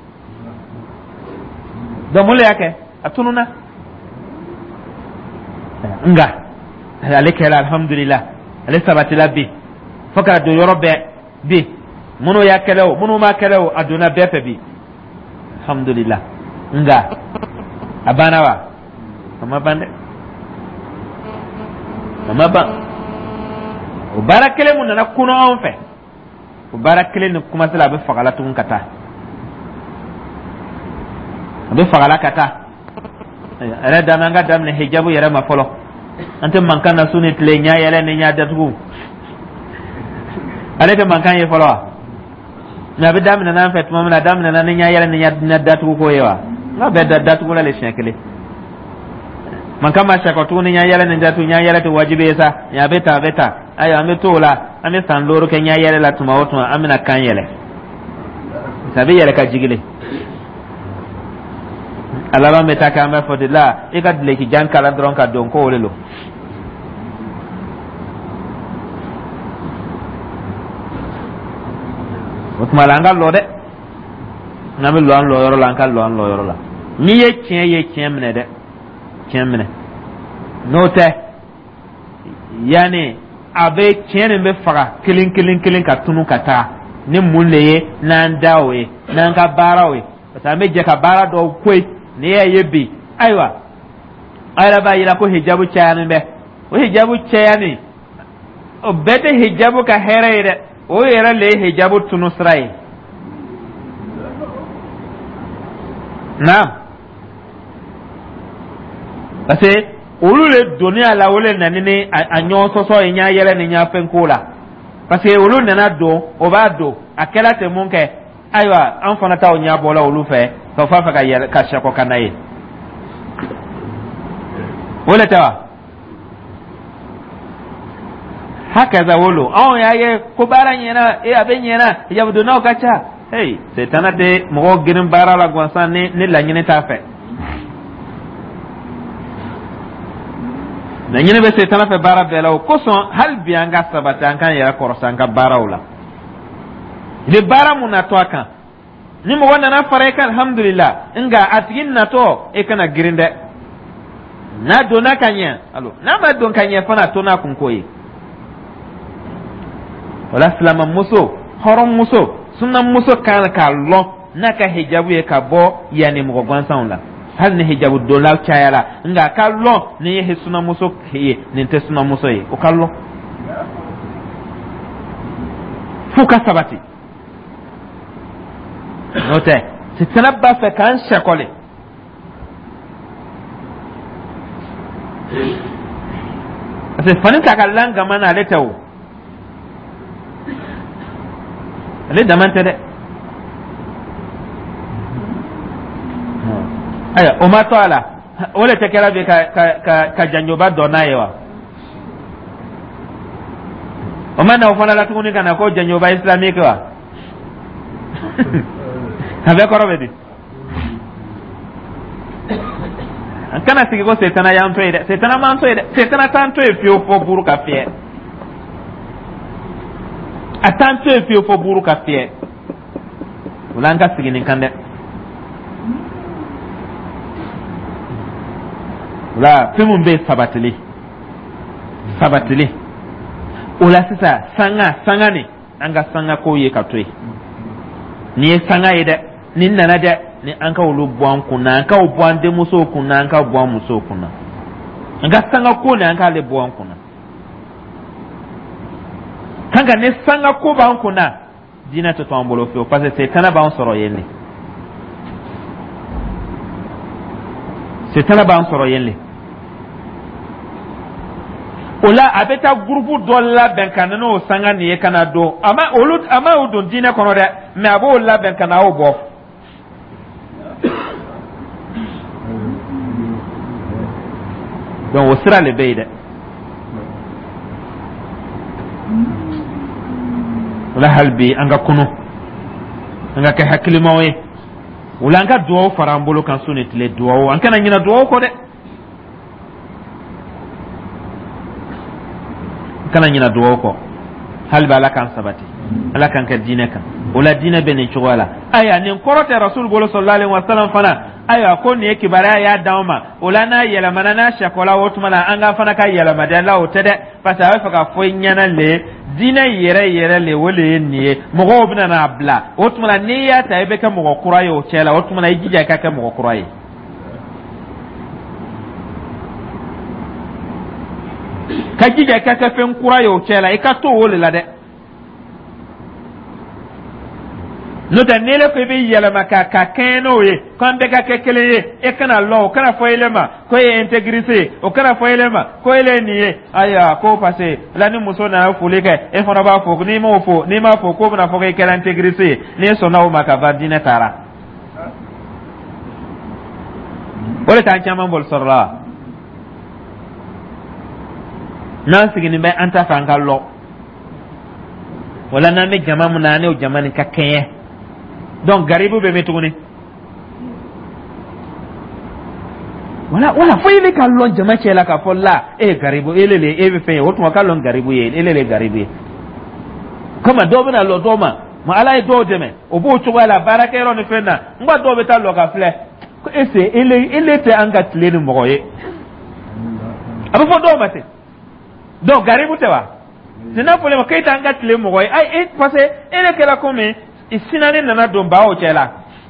do mule yake atununa nga alekela alhamdulillah ale sabati labbi foka do yorobe bi munu yakelo munu makelo aduna befe bi alhamdulillah nga abana wa ama bande ama ba o barakele mun na kuno on fe o barakele ni kuma sala be fagala tun kata be fagala kata ara damanga damne hijabu yara ma folo ante mankana suni tle nya yele ne nya datugo ale te man kan ye folo na be damina nan fet mo na damina nan nya yele nya na datu ko yewa na be da datu la le shekele man kan ma shako tu nya yele nya datu nya yele to wajibe sa ya beta beta ayo ame to la ame san loro ke nya yele la tuma wotu amina kan yele sabe yele ka jigile alaba meta ka ma fodila e ka dile ki jan kala dron ka don ko wolelo otuma la ngal lo de ngami lo an lo yoro la ngal lo an lo yoro la ni ye tien ye tien mene de tien mene note yani abe tien be fara kilin kilin kilin ka tunu kata ni mulle ye nan dawe nan ka barawe ta me je ka bara do koi ni ye yebi aiwa ayra ba yira ko hijabu chayani be o hijabu chayani o bete hijabu ka herere o yera le hijabu tunu srai naam parce olu le doni ala wole nanini anyo soso nya yele ni nya fenkola parce olu nana do o ba do akela te munke aywa an fana taw nya bola olu fe to fa fa ka yele ka shako kanaye wole tawa hakaza wolo aw ya ye ko bara nyena e abe nyena ya budo na kacha hey setana de mo girin bara la gwansan ne ne la nyene ta fe na nyene be setana fe bara bela ko son hal bianga sabata kan ya korsan ka bara wala de bara mun na to kan ni mo wonna na fare kan alhamdulillah nga atigin na to e kana girinde na do na kanya alo na ma don kanya fana to na kun koyi wala salama muso horon muso sunan muso kan ka lo naka hijabu ye ka bo yani mo gwansan la hal ne hijabu do la chayala nga ka lo ne ye sunan muso ye ne te sunan muso ye o kallo fuka sabati note c'est tanabba fa kan shakole ase fanin ka kalanga mana letawo ale damante de aya o ma to ala wala te kala be ka ka ka janjoba dona yewa o ma na ofana la tuni kana ko janjoba islamique wa habe ko robedi kana sigi ko setana ya mpe de setana ma mpe de setana tanto e fio fo buru ka fie atanto e fio fo buru ka fie ulanga sigi ni kande la fimun be sabatili sabatili ula sisa sanga sanga ni anga sanga ko ye katwe ni sanga ide ni nana de ni anka ulu bwan kuna anka ubwan de muso kuna anka bwan muso kuna anga sanga ko ni anka le bwan kuna kanga ne sanga ko ban kuna dina to tambolo fi o parce que kana ba on soro yelle c'est kana ba on soro yelle ola abeta groupe dolla ben kanano sanga ni kana do ama olu ama o don dina kono de me abo la ben kana o bo donc o sira le beide wala halbi anga kuno anga ka hakilima we wala anga duwa farambolo kan sunet le duwa an kana nyina duwa ko de kana nyina duwa ko halbi ala kan sabati ala kan ka dinaka wala dina benen chwala aya nin korote rasul bolo sallallahu alaihi wasallam fana aya ko ne kibara ya dawma wala na yela manana shakola wotuma anga fana ka yela madalla o tede pasa wa faka fo nyana le dina yere yere le wole ni mogo bina na bla wotuma ne ya ta ibe ka mogo kurayo chela wotuma na ijija ka ka mogo kurayo ka jija ka ka fen kurayo chela e ka to wole la de no ta nele ko be yela maka ka keno ye kan be ka ke kele ye e kana lo kana fo elema ko ye intégrité o kana fo elema ko ele ni ye aya ko passé la ni muso na fule ke e fona ba fo ni mo fo ni ma fo ko na fo ke kala intégrité ni so na o maka vadina tara wala ta chama bol sorla nan sigini be anta fangallo wala na me jama munane o jamani ka kenye donc garibu be metuguni wala wala fo ile kallon jama chela ka folla e garibu elele e be fe wotu kallon garibu ye elele garibu kama do bina lo do ma ma ala e do deme o bo to wala baraka ero ni fenna ngba do be ta lo ka fle ko ese ele ele te anga tleni mo ye abu fo do mate do garibu te wa sina fole ma kaita anga tleni mo ye ai e parce ele kala comme isinane nana don bawo chela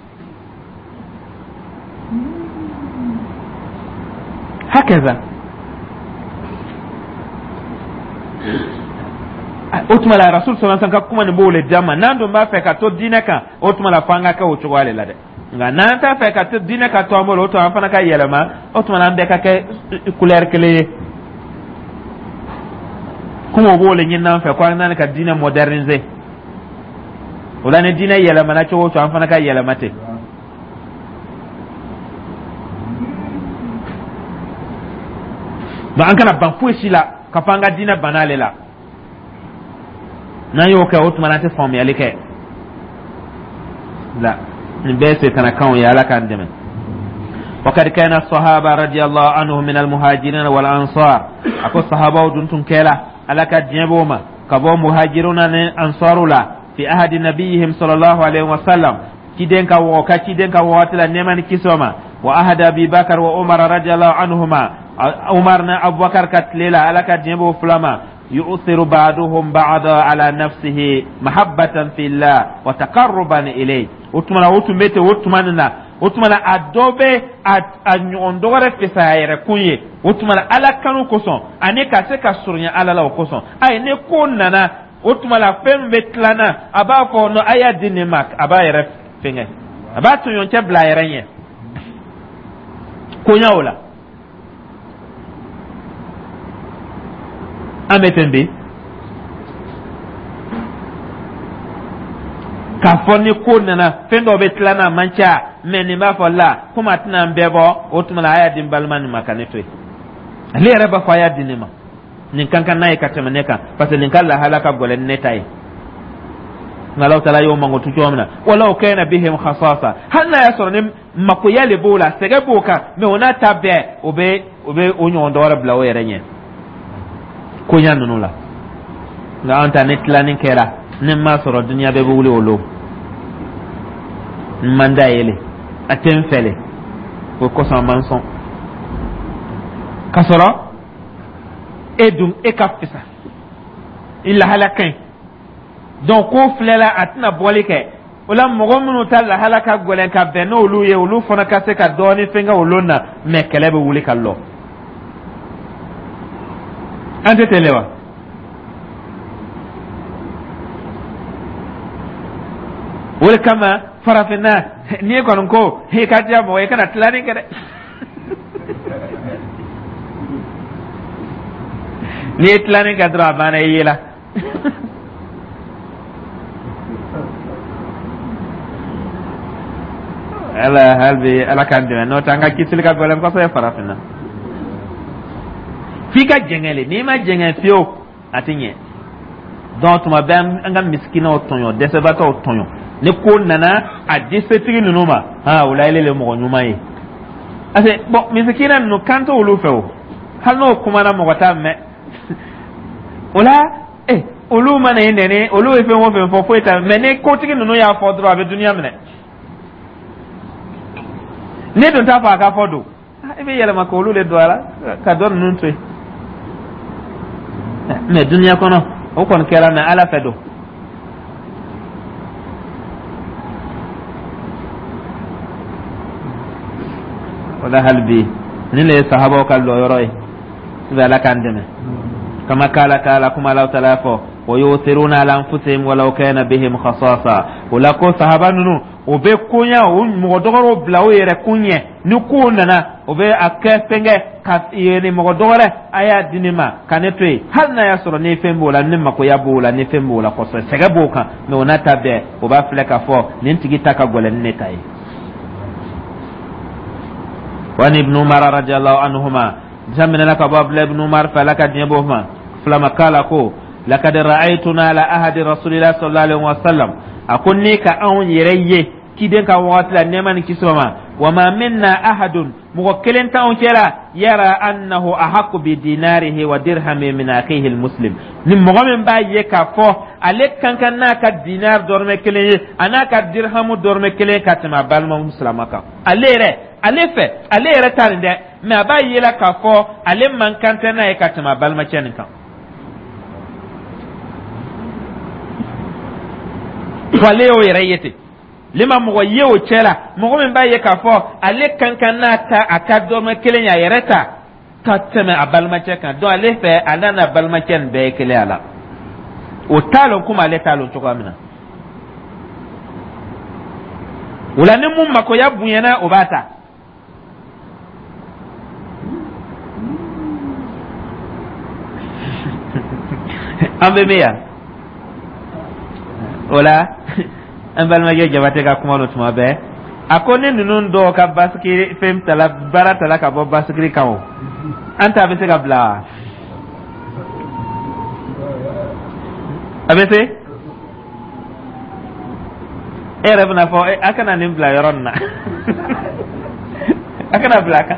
hakaza otuma la rasul sallallahu alaihi wasallam kuma ni bole jama nando ma fe ka to dinaka otuma la fanga ka o chwale la de nga nanta fe ka to dinaka to amolo to afana ka yelema otuma la ndeka ke couleur kele kuma bole nyina fe kwa nan ka dina moderniser wala ne dina yelema na cho to afana ka yelema te ba an kana ban fushi la ka fanga dina banale la na yo ka otuma na te forme yale ke la ni bese kana kan ya la kan deme وقد كان الصحابه رضي الله عنهم من المهاجرين والانصار اكو صحابه ودنتم كلا على كجبوما كبو مهاجرون انصار لا في عهد نبيهم صلى الله عليه وسلم كيدن كا وكا كيدن كا واتلا نيمان كيسوما وعهد ابي بكر وعمر رضي الله عنهما عمرنا ابو بكر كتللا على كجبو فلما يؤثر بعضهم بعضا على نفسه محبة في الله وتقربا إليه وتمنا وتمته وتمنا وتمنا أدوبة أنيوندورة في سائر كوني وتمنا على كانوا كوسون أني كاسك سوريا على لا كوسون أي نكون ننا وتمنا فين بتلنا أبا فونو أيا دينمارك أبا يرف فينه أبا تيون تبلا يرنيه كونيا ولا ametembe ka fonni ko nana fendo betlana mancha meni ba folla kuma tana mbebo otuma aya dim balman makane to ali raba fa ya dinima nin kankan nay katamane ka parce que nin kala halaka golen netai ngalaw tala yo mango tu jomna wala kana bihim khasasa halla yasrun makuyale bola sege boka me ona tabe obe obe onyo ndora blawo yerenye ko nyannu la nga anta net lanin kera nim ma soro dunya be wuli wolo manda yele atem fele ko ko san manson kasoro edum e kafisa illa halakin donc ko flela atna bolike wala mogo munu talla halaka golen ka beno ulu ye ulu fona kase ka doni fenga ulona me kelebe wuli kallo ante telewa wala kama farafina ni ko non ko he ka jamo e kana tlani kede ni tlani ka dra bana yela ala halbi ala kan de no tanga kisil ka golam ko so farafina fika jengele ni ma jengen fio atinye donc ma bam anga miskina otonyo desebata otonyo ne ko nana a disetri numa ha wala ile le mo nyuma yi ase bon miskina no kanto ulu feo halno kuma na mo wata me wala eh ulu mana inde ne ulu e fe mo fe fo fo eta me ne ko tigi no ya fo dro abe dunia mene ne don ta fa ka fodo e be yele ma ko ulu le do ala ka don nun twe me dunia kono o kon kera na ala fedo wala halbi ni le sahaba ko kallo yoroy wala kandeme kama kala kala kuma law talafo wa yuthiruna ala anfusihim walau kana bihim khasasa wala ko sahaba nunu o be kunya o mo dogoro blawo yere kunye ni ko nana o be akafenge ka yene mo dogore aya dinima kanetwe hal na yasoro ne fembo la nimma ko yabo la ne fembo la ko sega boka me onata be o ba fleka fo nin tigi taka golen ne tay wa ibn umar radiyallahu anhuma jamina laka bab ibn umar falaka dibohma flama kala ko laqad ra'aytuna la ahadi rasulillah sallallahu alaihi wasallam akunni ka an yereye kiden ka wati la neman kisoma wama minna ahadun muwakkilin ta on kera yara annahu ahqqu bi dinarihi wa dirhami min akhihi almuslim nim mogamen ba ye ka fo ale kankan na ka dinar dorme kelen anaka dirhamu dorme kelen katima balma muslimaka alere ale fe alere tarinde me ba yela ka fo ale man kantana e katima balma chenika wale o yereyete lima mo yewo chela mo men baye ka fo ale kankan na ta akado me kelen ya yereta kateme abalma cheka do ale fe alana balma chen be kele ala o talo kuma ale talo to kamina wala ne mum mako ya bunyana obata ambe meya wala an balma ge jabate ka kuma no tuma be akone nunun do ka baskiri fem tala barata la ka bo baskiri kawo anta be se ka bla abese era bna fo akana nim bla yoronna akana bla ka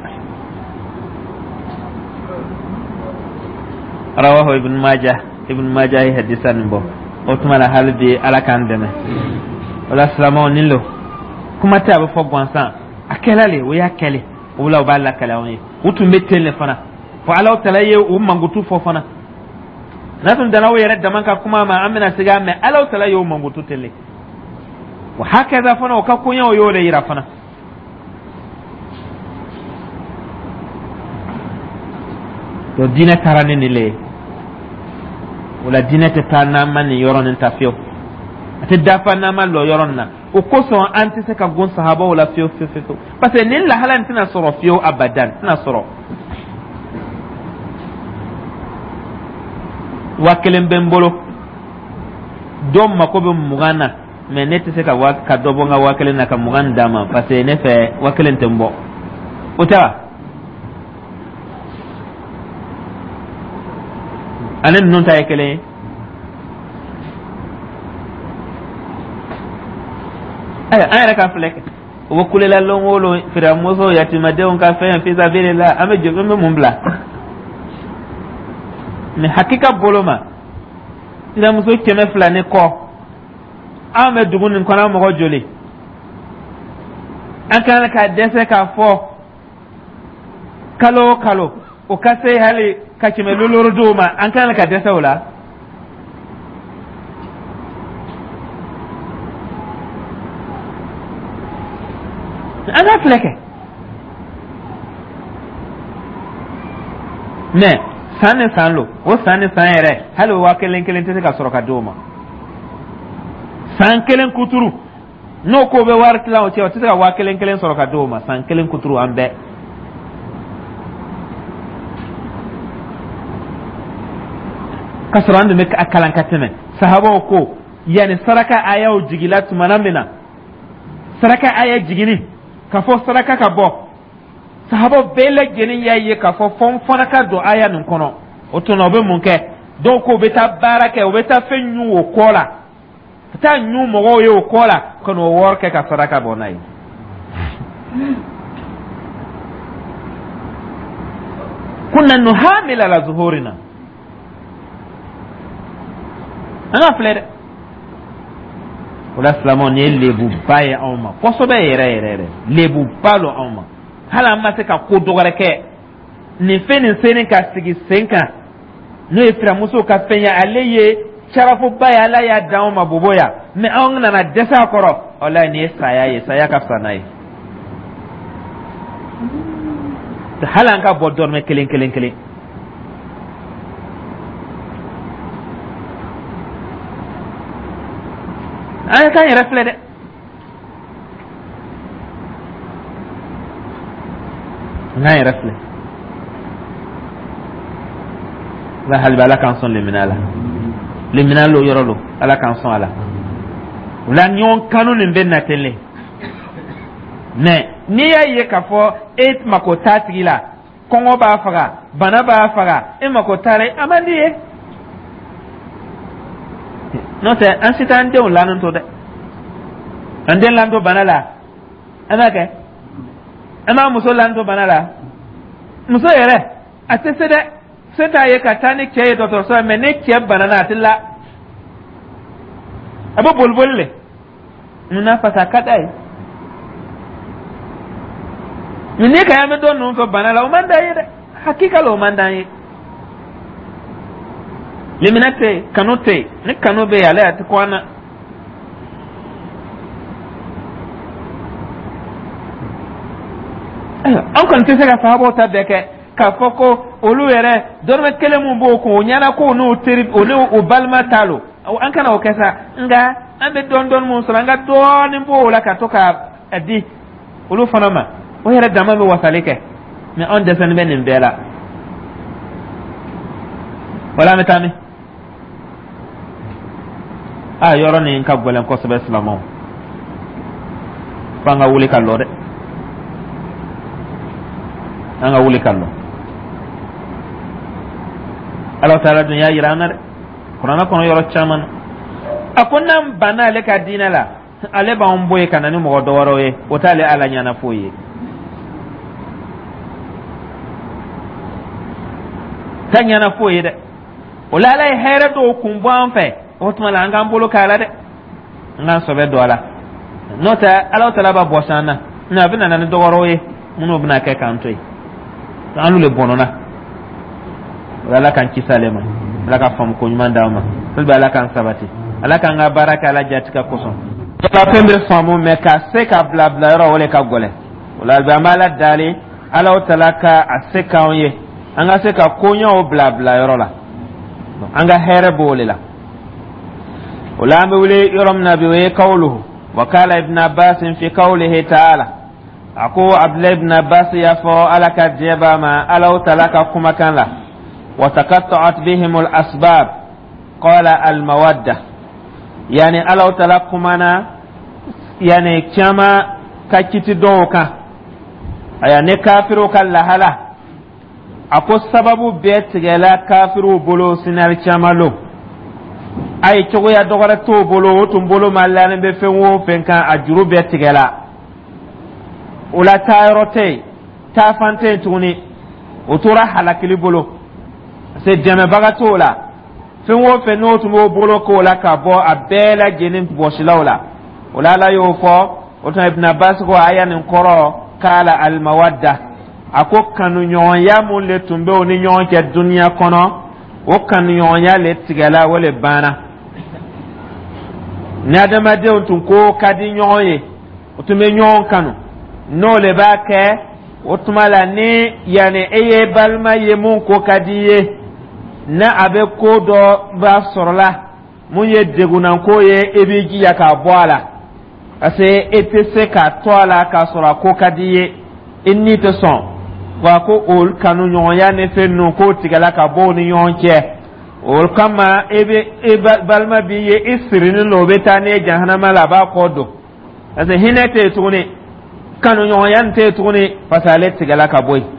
rawahu ibn majah ibn majah hadisan bo otuma halbi ala kan deme wala salama nilo kuma ta ba fo bonsan akelale wo ya kele wala ba la kala woni utu metele fana fo ala talaye o mangutu fo fana natun dalawo yere da manka kuma ma amina siga me ala talaye o mangutu tele wa hakaza fana o ka kunya o yole yira fana to dina tarane ni le wala dina te tanna man yoron ta fiyo ate dafa na man lo yoron na o ko so anti se ka gon sahaba wala fiyo fiyo fiyo parce que nin la halan tina soro fiyo abadan tina soro wakelen bembolo dom makobe mugana me nete se ka wa ka dobo nga wakelen na ka mugan dama parce que ne fe wakelen tembo utawa anen non tay kele ay ay raka flek wo kulela longolo fira mozo yatima de on ka fe en fiza bilela ame jobe me mumbla me hakika boloma ila muso keme flane ko ame dugunin kona mo jole an kana ka dese ka fo kalo kalo o kase hali ka kime loloro doma an kana ka dese wala ana fleke ne sanne sanlo o sanne sanere halo wa kelen kelen te ka soro ka doma san kelen kuturu no ko be wartla o te ka wa kelen kelen soro ka doma san kelen kuturu ambe kasrande me akalan katene sahaba ko yani saraka ayaw jigilat manamina saraka aya jigini ka fo saraka ka bo sahaba bele geni yayi ka fo fon fonaka do aya nun kono o to no be munke donc ko beta baraka o beta fenyu o kola ta nyu mo wo yo kola kono worke ka saraka bonai kunna nuhamila la zuhurina ana flere wala salamo ne lebu baye awma koso be yere yere lebu palo awma hala ma se ka ko dogare ke ni feni seni ka sigi senka no e fra muso ka fenya aleye charafu baye ala ya dawma boboya me awna na desa koro wala ni saya ye saya ka sanai ta hala ka bodor me kelen kelen kelen an kan yɛrɛ filɛ dɛ an yɛrɛ filɛ la halibi ala kan sɔn lemina la lemina lo yɔrɔ lo ala kan sɔn ala o la ɲɔgɔn kanu nin bɛ natɛlɛ mais n'i y'a ye k'a fɔ e mako t'a tigi la kɔngɔ b'a faga bana b'a faga e mako t'a la a man di ye n'o tɛ an si t'an denw lanin to dɛ an den lan to bana la an b'a kɛ an b'a muso lan to bana la muso yɛrɛ a tɛ se dɛ se t'a ye ka taa ni cɛ ye dɔgɔtɔrɔso la mais ni cɛ bana na a tɛ la a bɛ boli boli le munna parce que a ka d'a ye mais ni ka yan bɛ dɔ ninnu to bana la o man d'a ye dɛ hakika la o man d'an ye limina tɛ yen kanu tɛ yen ni kanu bɛ yen ale a tɛ kɔn an na an kɔni tɛ se ka sahabaw ta bɛɛ kɛ k'a fɔ ko olu yɛrɛ dɔrɔmɛ kelen min b'o kun o ɲɛna ko n'o teri o n'o balima t'a lo an kana o kɛ sa nka an bɛ dɔɔni dɔɔni mun sɔrɔ an ka dɔɔni b'o la ka to k'a di olu fana ma o yɛrɛ dama bɛ wasali kɛ mais anw dɛsɛlen bɛ nin bɛɛ la wala an bɛ taa min a yɔrɔ nin ka gɛlɛn kosɛbɛ silamɛw f'an ka wuli ka lɔ dɛ an ka wuli ka lɔ ala taala dun y'a yira an na dɛ kuranɛ kɔnɔ yɔrɔ caman a ko n'an banna ale ka diinɛ la ale b'an bɔ yen ka na ni mɔgɔ dɔ wɛrɛw ye o t'ale ala ɲana foyi ye ta ɲana foyi ye dɛ o la ala ye hɛrɛ dɔw kun bɔ an fɛ o tuma la an k'an bolo k'a la dɛ an k'an sɔbɛ don a la n'o tɛ ala taala b'a bɔ san na nka a bɛ na ni dɔ wɛrɛw ye minnu bɛna kɛ k'an to yen an le bɔnɔna ala kan kisi ale ma ala ka faamu ko ɲuman d'an ma fɛn ala kan sabati ala kan ka baara kɛ ala jatigɛ kosɔn ala fɛn bɛ faamu mɛ ka se ka bila bila yɔrɔ o de ka gɛlɛn o la an bɛ ala dali ala taala ka a se k'anw ye an ka se ka koɲɛw bila bila yɔrɔ la an ka hɛrɛ b'o de la o la an bɛ wuli yɔrɔ min na bi o ye kawuluhu wa kala ibn abbas fi kawlihi ta'ala a ko abdulayi ibn abbas y'a fɔ ala ka jɛba ma ala taala ka kumakan la wa taqatta'at bihim al-asbab qala al-mawadda yani ala taala kumana yani kiyama ka kiti dɔw kan aya ne kafiru ka lahala a ko sababu bɛɛ tigɛla kafiru bolo sinari caman lo a ye cogoya dɔgɔrɛ t'o bolo o tun bolo ma lanen bɛ fɛn o fɛn kan a juru bɛɛ tigɛla o la taa yɔrɔ tɛ yen taa fan tɛ yen tuguni o tora halakili bolo parce que dɛmɛbaga t'o la fɛn o fɛn n'o tun b'o bolo k'o la ka bɔ a bɛɛ lajɛlen bɔsilaw la o la ala y'o fɔ o tuma ibn abbas ko aya nin kɔrɔ k'ala alimawadda a ko kanuɲɔgɔnya mun le tun bɛ o ni ɲɔgɔn cɛ duniya kɔnɔ o kanuɲɔgɔnya le tigɛla o le banna ni adamadenw tun ko ka di ɲɔgɔn ye o tun bɛ ɲɔgɔn kanu n'o le b'a kɛ o tuma la ni yanni e ye balima ye mun ko ka di ye na a bɛ ko dɔ b'a sɔrɔla mun ye degunanko ye e b'i jija k'a bɔ a la parce que e tɛ se k'a to a la k'a sɔrɔ a ko ka di ye i ni tɛ sɔn wa ko o kanuɲɔgɔnya ni fɛn ninnu k'o tigɛla ka bɔ o ni ɲɔgɔn cɛ o kama e bɛ e balima b'i ye i sirinin lo o bɛ taa n'e jahanama la a b'a kɔ don parce que hinɛ tɛ yen tuguni kanuɲɔgɔnya nin tɛ yen tuguni parce que ale tigɛla ka bɔ yen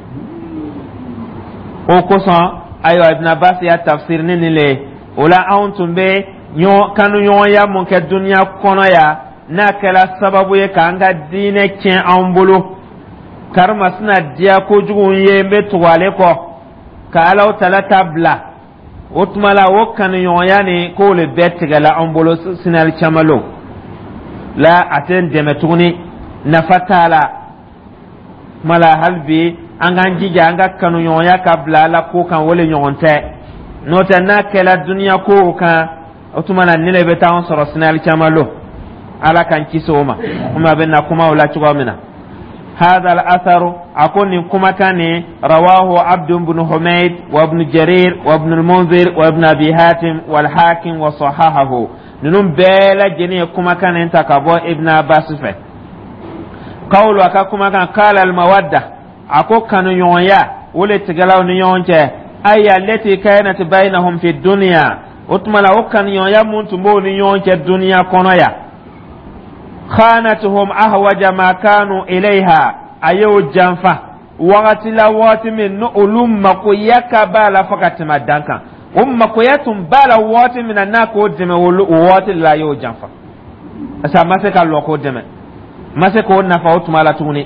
o kosɔn ayiwa ibn abbas y'a tafsir ni nin le o la anw tun bɛ ɲɔgɔn kanuɲɔgɔnya mun kɛ duniya kɔnɔ yan n'a kɛra sababu ye k'an ka diinɛ tiɲɛ an bolo karima sina diya kojugu ye n bɛ tugu ale kɔ ka ala taala ta bila o tuma la o kanuɲɔgɔnya ni k'o le bɛɛ tigɛla an bolo sinari caman lo la a tɛ n dɛmɛ tuguni nafa t'a la kuma la hali bi an k'an jija an ka kanuɲɔgɔnya ka bila ala ko kan o le ɲɔgɔn tɛ n'o tɛ n'a kɛra duniya kow kan o tuma na ni le bɛ taa an sɔrɔ sinari caman lo ala k'an kisi o ma kuma bɛ na kuma o la cogoya min na هذا الأثر أكون كما كان رواه عبد بن حميد وابن جرير وابن المنذر وابن أبي هاتم والحاكم وصححه ننم بلا جنيه كما كان انتكبو ابن عباس فيه قول وكا كما كان قال المودة أكو كانوا يونيا ولتقلوا نيونجه أي التي كانت بينهم في الدنيا وتملا وكان يونيا منتمو نيونجه الدنيا كونيا خانتهم أهوج ما كانوا إليها أيو جنفة وقت لا وات من نؤلم مقويك بالا فقط مدانك أم مقويتم بالا وات من الناك ودم ووات لا يو جنفة أسا ما سيكا لوكو دم ما سيكا ونفا وتمالا توني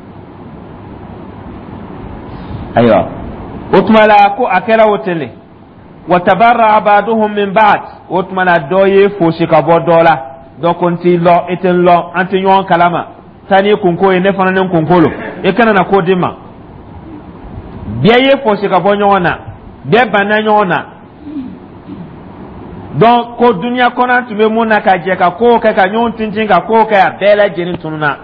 أيوة وتمالا أكو أكلا وتلي وتبرع بعضهم من بعض وتمالا دوي فوشيكا بودولا donc on ti lo eten lo anti yon kalama tani kunko e ne fana nen kunkolo e kana na ko dima biaye fo se ka bonyona be bananyona donc ko dunya kona tume muna ka je ka ko ka ka nyon tintin ka ko ka bela jenin tununa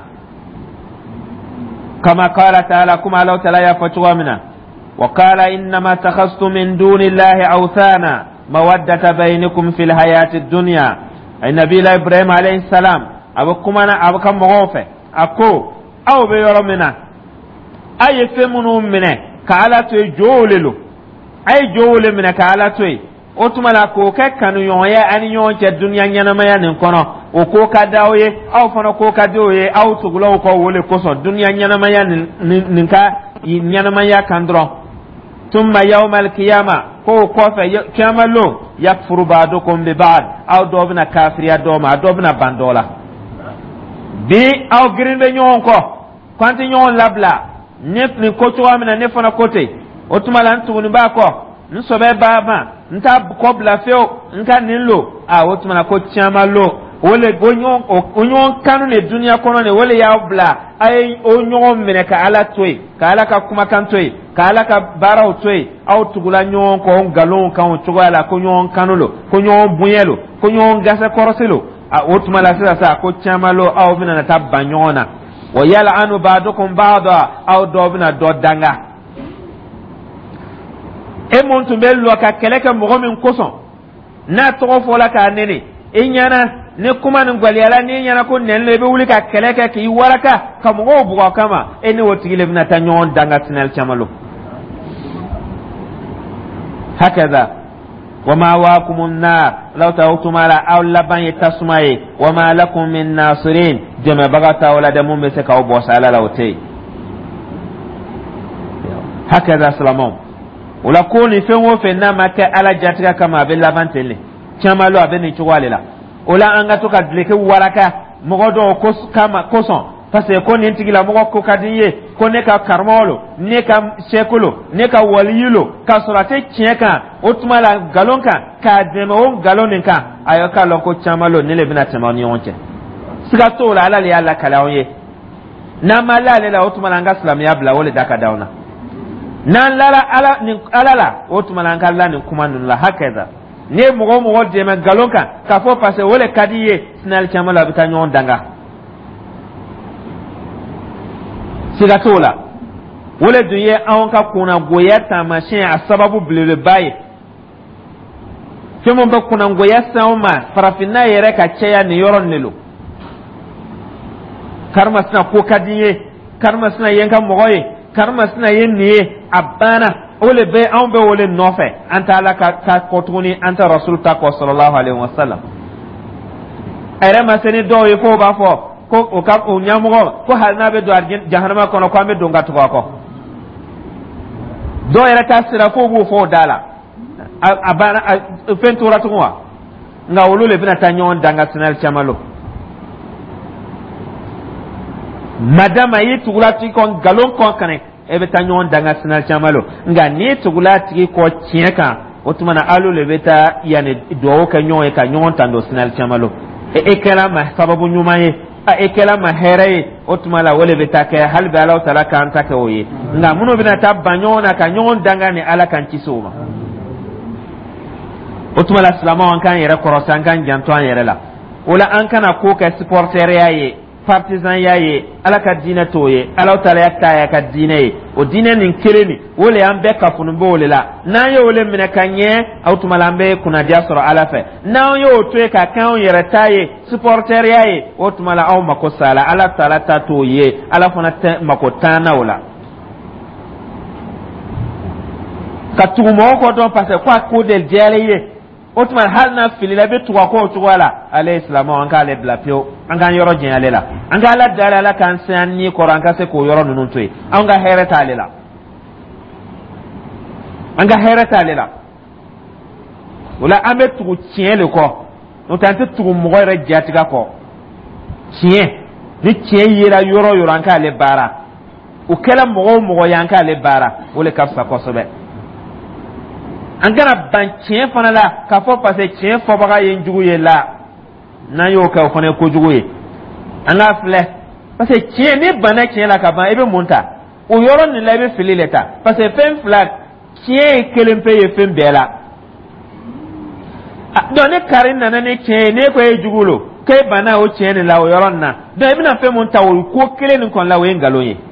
kama qala ta'ala kuma law ta'ala ya fatwa mina wa qala inma takhastum min dunillahi awthana mawaddata bainakum fil hayati dunya ay nabi la ibrahim alayhi salam abu kumana abu kam mogofe ako aw be yoro mina ay femunu mine kala to jolelo ay jole mina kala to o tumala ko ke kanu yoya ani yonche dunya nyana maya nin kono o ko ka dawoye aw fana ko ka dawoye aw tugulo ko wole ko so dunya nyana maya nin ka nyana maya kandro ثم يوم القيامة كو كوفة كاملو يكفر بعضكم ببعض أو دوبنا كافر يا دوما دوبنا باندولا بي أو جرين بنيون كو كنت نيون لابلا نفني كوتو أمنا نفنا كوتي أتما لانتو نباكو نسوبي بابا نتا كوبلا فيو نتا نلو أو أتما كوتي كاملو wole gonyon onyon kanu ne dunia kono ne wole ya bla ay onyon mene ka ala toy ka ala ka kuma kan toy ka ala ka baraw toy aw tugula nyon ko galon kan o ala ko nyon kanulo ko nyon bunyelo ko nyon gasa koroselo a otuma la sira sa ko chamalo aw bina na tabanyona wa yal'anu ba'dukum ba'da aw dobina dodanga e montu bello ka keleka mo min koson na to fola ka nene e nyana ne kuma ni gwaliyala ni nyana ko nen lebe wuli ka keleke ki waraka ka mo buga kama eni wotigile bina ta nyon danga tinal chamalo hakaza wama waakumun nar law ta'utum ala aw laban yatasmai wama lakum min nasirin jama bagata wala da mun be se ka o bosala lawte hakaza salamon wala ko ni fe wo fe na maka ala jatika kama be laban tele chamalo abeni chwalela ola anga to ka dleke waraka mogodo ko kama koson parce que ko ni tigila mogo ko kadiye ko ne ka karmolo ne ka shekulo ne ka waliyulo ka sorate tieka otmala galonka ka dema on galonenka ayo ka lonko chamalo ne le bina temani onche siga to la ala le ala kala onye na mala le la otmala nga islam ya bla wole daka dauna nan lala ala ni alala otmala nga la ni kuma nun la hakaza ne mogo mogo de ma galonka ka fo passe wole kadiye sinal chamala bita nyon danga siga tola wole duye awon ka kuna goya ta machin a sababu blele baye femo ba kuna goya sauma farafina yere ka cheya ni yoron nelo karma sina ko kadiye karma sina yenka mogoye karma sina yenniye abana wole be an be wole nofe anta ala ka ka kotuni anta rasul ta ko sallallahu alaihi wasallam ere ma seni do e fo ba fo ko o ka o nyamugo ko halna be do arjin jahannama kono ko ambe do ngatu ko do ere ta sira ko bu fo dala abana fentura tunwa nga wolule bina tanyon danga sinal chamalo madama yi tugulati kon galon kon kane ebe tanyon danga sinal chamalo nga ni tugulati ko tieka otumana alo le beta yani do ka nyon e ka nyon tando sinal chamalo e ekela ma sababu nyuma ye a ekela ma here otumala wole beta ka halbe ala taala kan taka oye nga muno bina tabanyona ka nyon danga ni ala kan kisoma otumala salama wan kan yere korosan kan janto an yere la wala an kana ko ka supporter yaye partisan yaye ala ka dina toye ala taala yakta ya ka dina ye o dina nin keleni wole ambe ka funu bole la na yo wole mine kanye automalambe kuna dia soro ala fe na yo to ka kan yere taye supporter yaye automala aw makosala ala taala ta toye ala fana makotana wala ka tugumo ko don parce quoi ko del diale otman hal na fili la betu ko to wala ale islamo an ka le blapio an ga yoro jin ale la an ga la dala la kan san ni ko ran ka se ko yoro nunun toy an ga hereta ale la an ga hereta ale la wala ame tu tien le ko no tante tu mo re jatiga ko tien ni tien yira yoro yoro an ka le bara o kala mo mo yan ka le bara wala ka sa ko sobe an kana ban tiɲɛ fana la k'a fɔ parce que tiɲɛ fɔbaga ye jugu ye la n'an y'o kɛ o fana ye kojugu ye an k'a filɛ parce que tiɲɛ ni banna tiɲɛ la ka ban i bɛ mun ta o yɔrɔ nin la i bɛ fili le ta parce que fɛn fila tiɲɛ ye kelen pe ye fɛn bɛɛ la donc ni kari nana ni tiɲɛ ye n'e ko e jugu lo k'e banna o tiɲɛ nin la o yɔrɔ nin na donc i bɛna fɛn mun ta o ko kelen nin kɔnɔ la o ye nkalon ye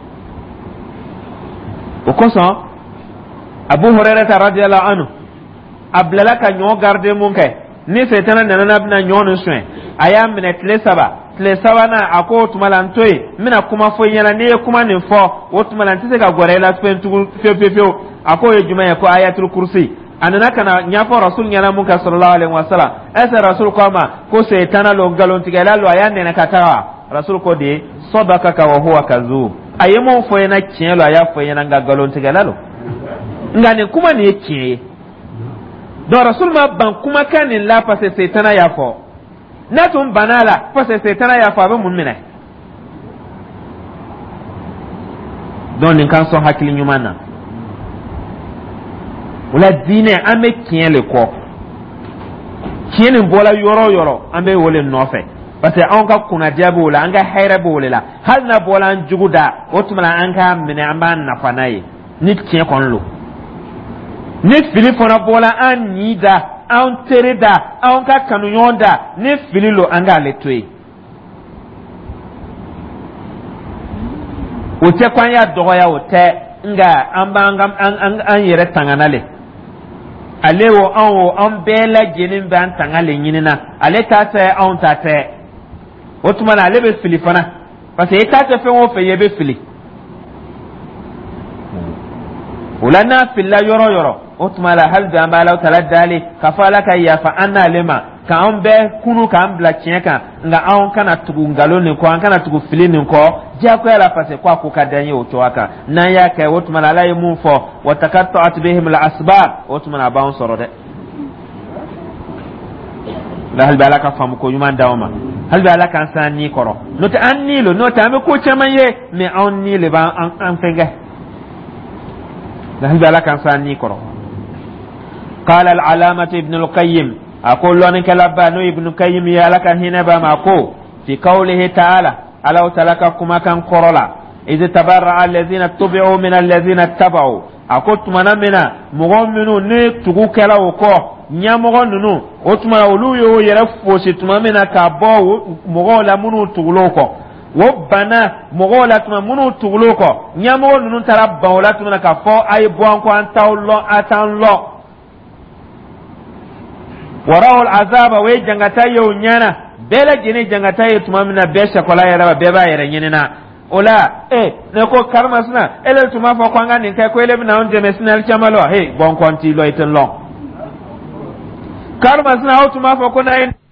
o kosɔn Abu Hurairah radhiyallahu anhu ablala ka nyo garde mun kai ni setana nana na bina nyo no swen aya mine tle saba tle saba na ako tumalantoy mina kuma fo yana ne kuma ne fo o tumalanti se ka gore la spen tu fe fe fe ako e juma ya ko ayatul kursi anana kana nya fo rasul nyana mun ka sallallahu alaihi wasallam asa rasul ko ma ko setana lo galon tigala lo aya ne na katawa rasul ko de sadaka ka wa huwa kazu ayemo fo yana kien lo aya fo yana ga galon tigala lo ngane kuma ne yake don rasul ma ban kuma kanin la parce que setana ya fo na tun banala parce que setana ya fo ba mun mina don nin kan so hakili nyumana wala dine ame kien le ko kien bola yoro yoro ambe wole nofe parce que an ka kuna diabo la an ga hayra bole la hal na bola an juguda otuma an ka mina amba na fanaye ni kien kon lo ni fili fana bola an ni da an tere da an ka kanu yonda ni fili lo an ga letwe o te kwan ya dogo ya o te nga an ba an an yere tanganale ale wo an wo an bela jenin ban tangale nyinina ale ta te an ta te o tuma na ale be fili fana parce que ta te fe wo fe ye be fili ulana filla yoro yoro otuma la hal da mala tala dali kafala ka ya fa anna lema ka an be kunu ka an bla tienka nga an kana tugu ngalo ni ko an kana tugu fili ni ko ja ko ala pase kwa ko kadanye o to aka na ya kai otuma la lay mun fo wa takatta'at bihim al asbab otuma na baun sorode la hal bala ka fam ko yuma dawma hal bala kan san ni koro no ta an ni lo no ta me ko chamaye me an ni le ba an an fenga هل بالك انسان نيكرو قال العلامة ابن القيم اقول لك لبانو ابن القيم يا لك هنا بماكو في قوله تعالى ألو تلككما كان قرلا إذ تبرع الذين اتبعوا من الذين اتبعوا أقول تمنى مغمنو نتغو كلاو كو نيامغو ننو وتمنى ولو يو يرفوشي تمنى كابو مغولا منو تغلوكو wobana mogola tuma munu tuguluko nyamo nunu tarabba wala tuma ka fo ay bon ko antawlo atanlo warahu al'azaba way jangata yo nyana bela jini jangata yo tuma mina besha kola ya raba beba ya nyina ola eh ne ko karma suna ele tuma fo kwanga nin kai ko ele na onje mesinal chamalo he bon ko antilo iten lo karma suna o tuma fo ko na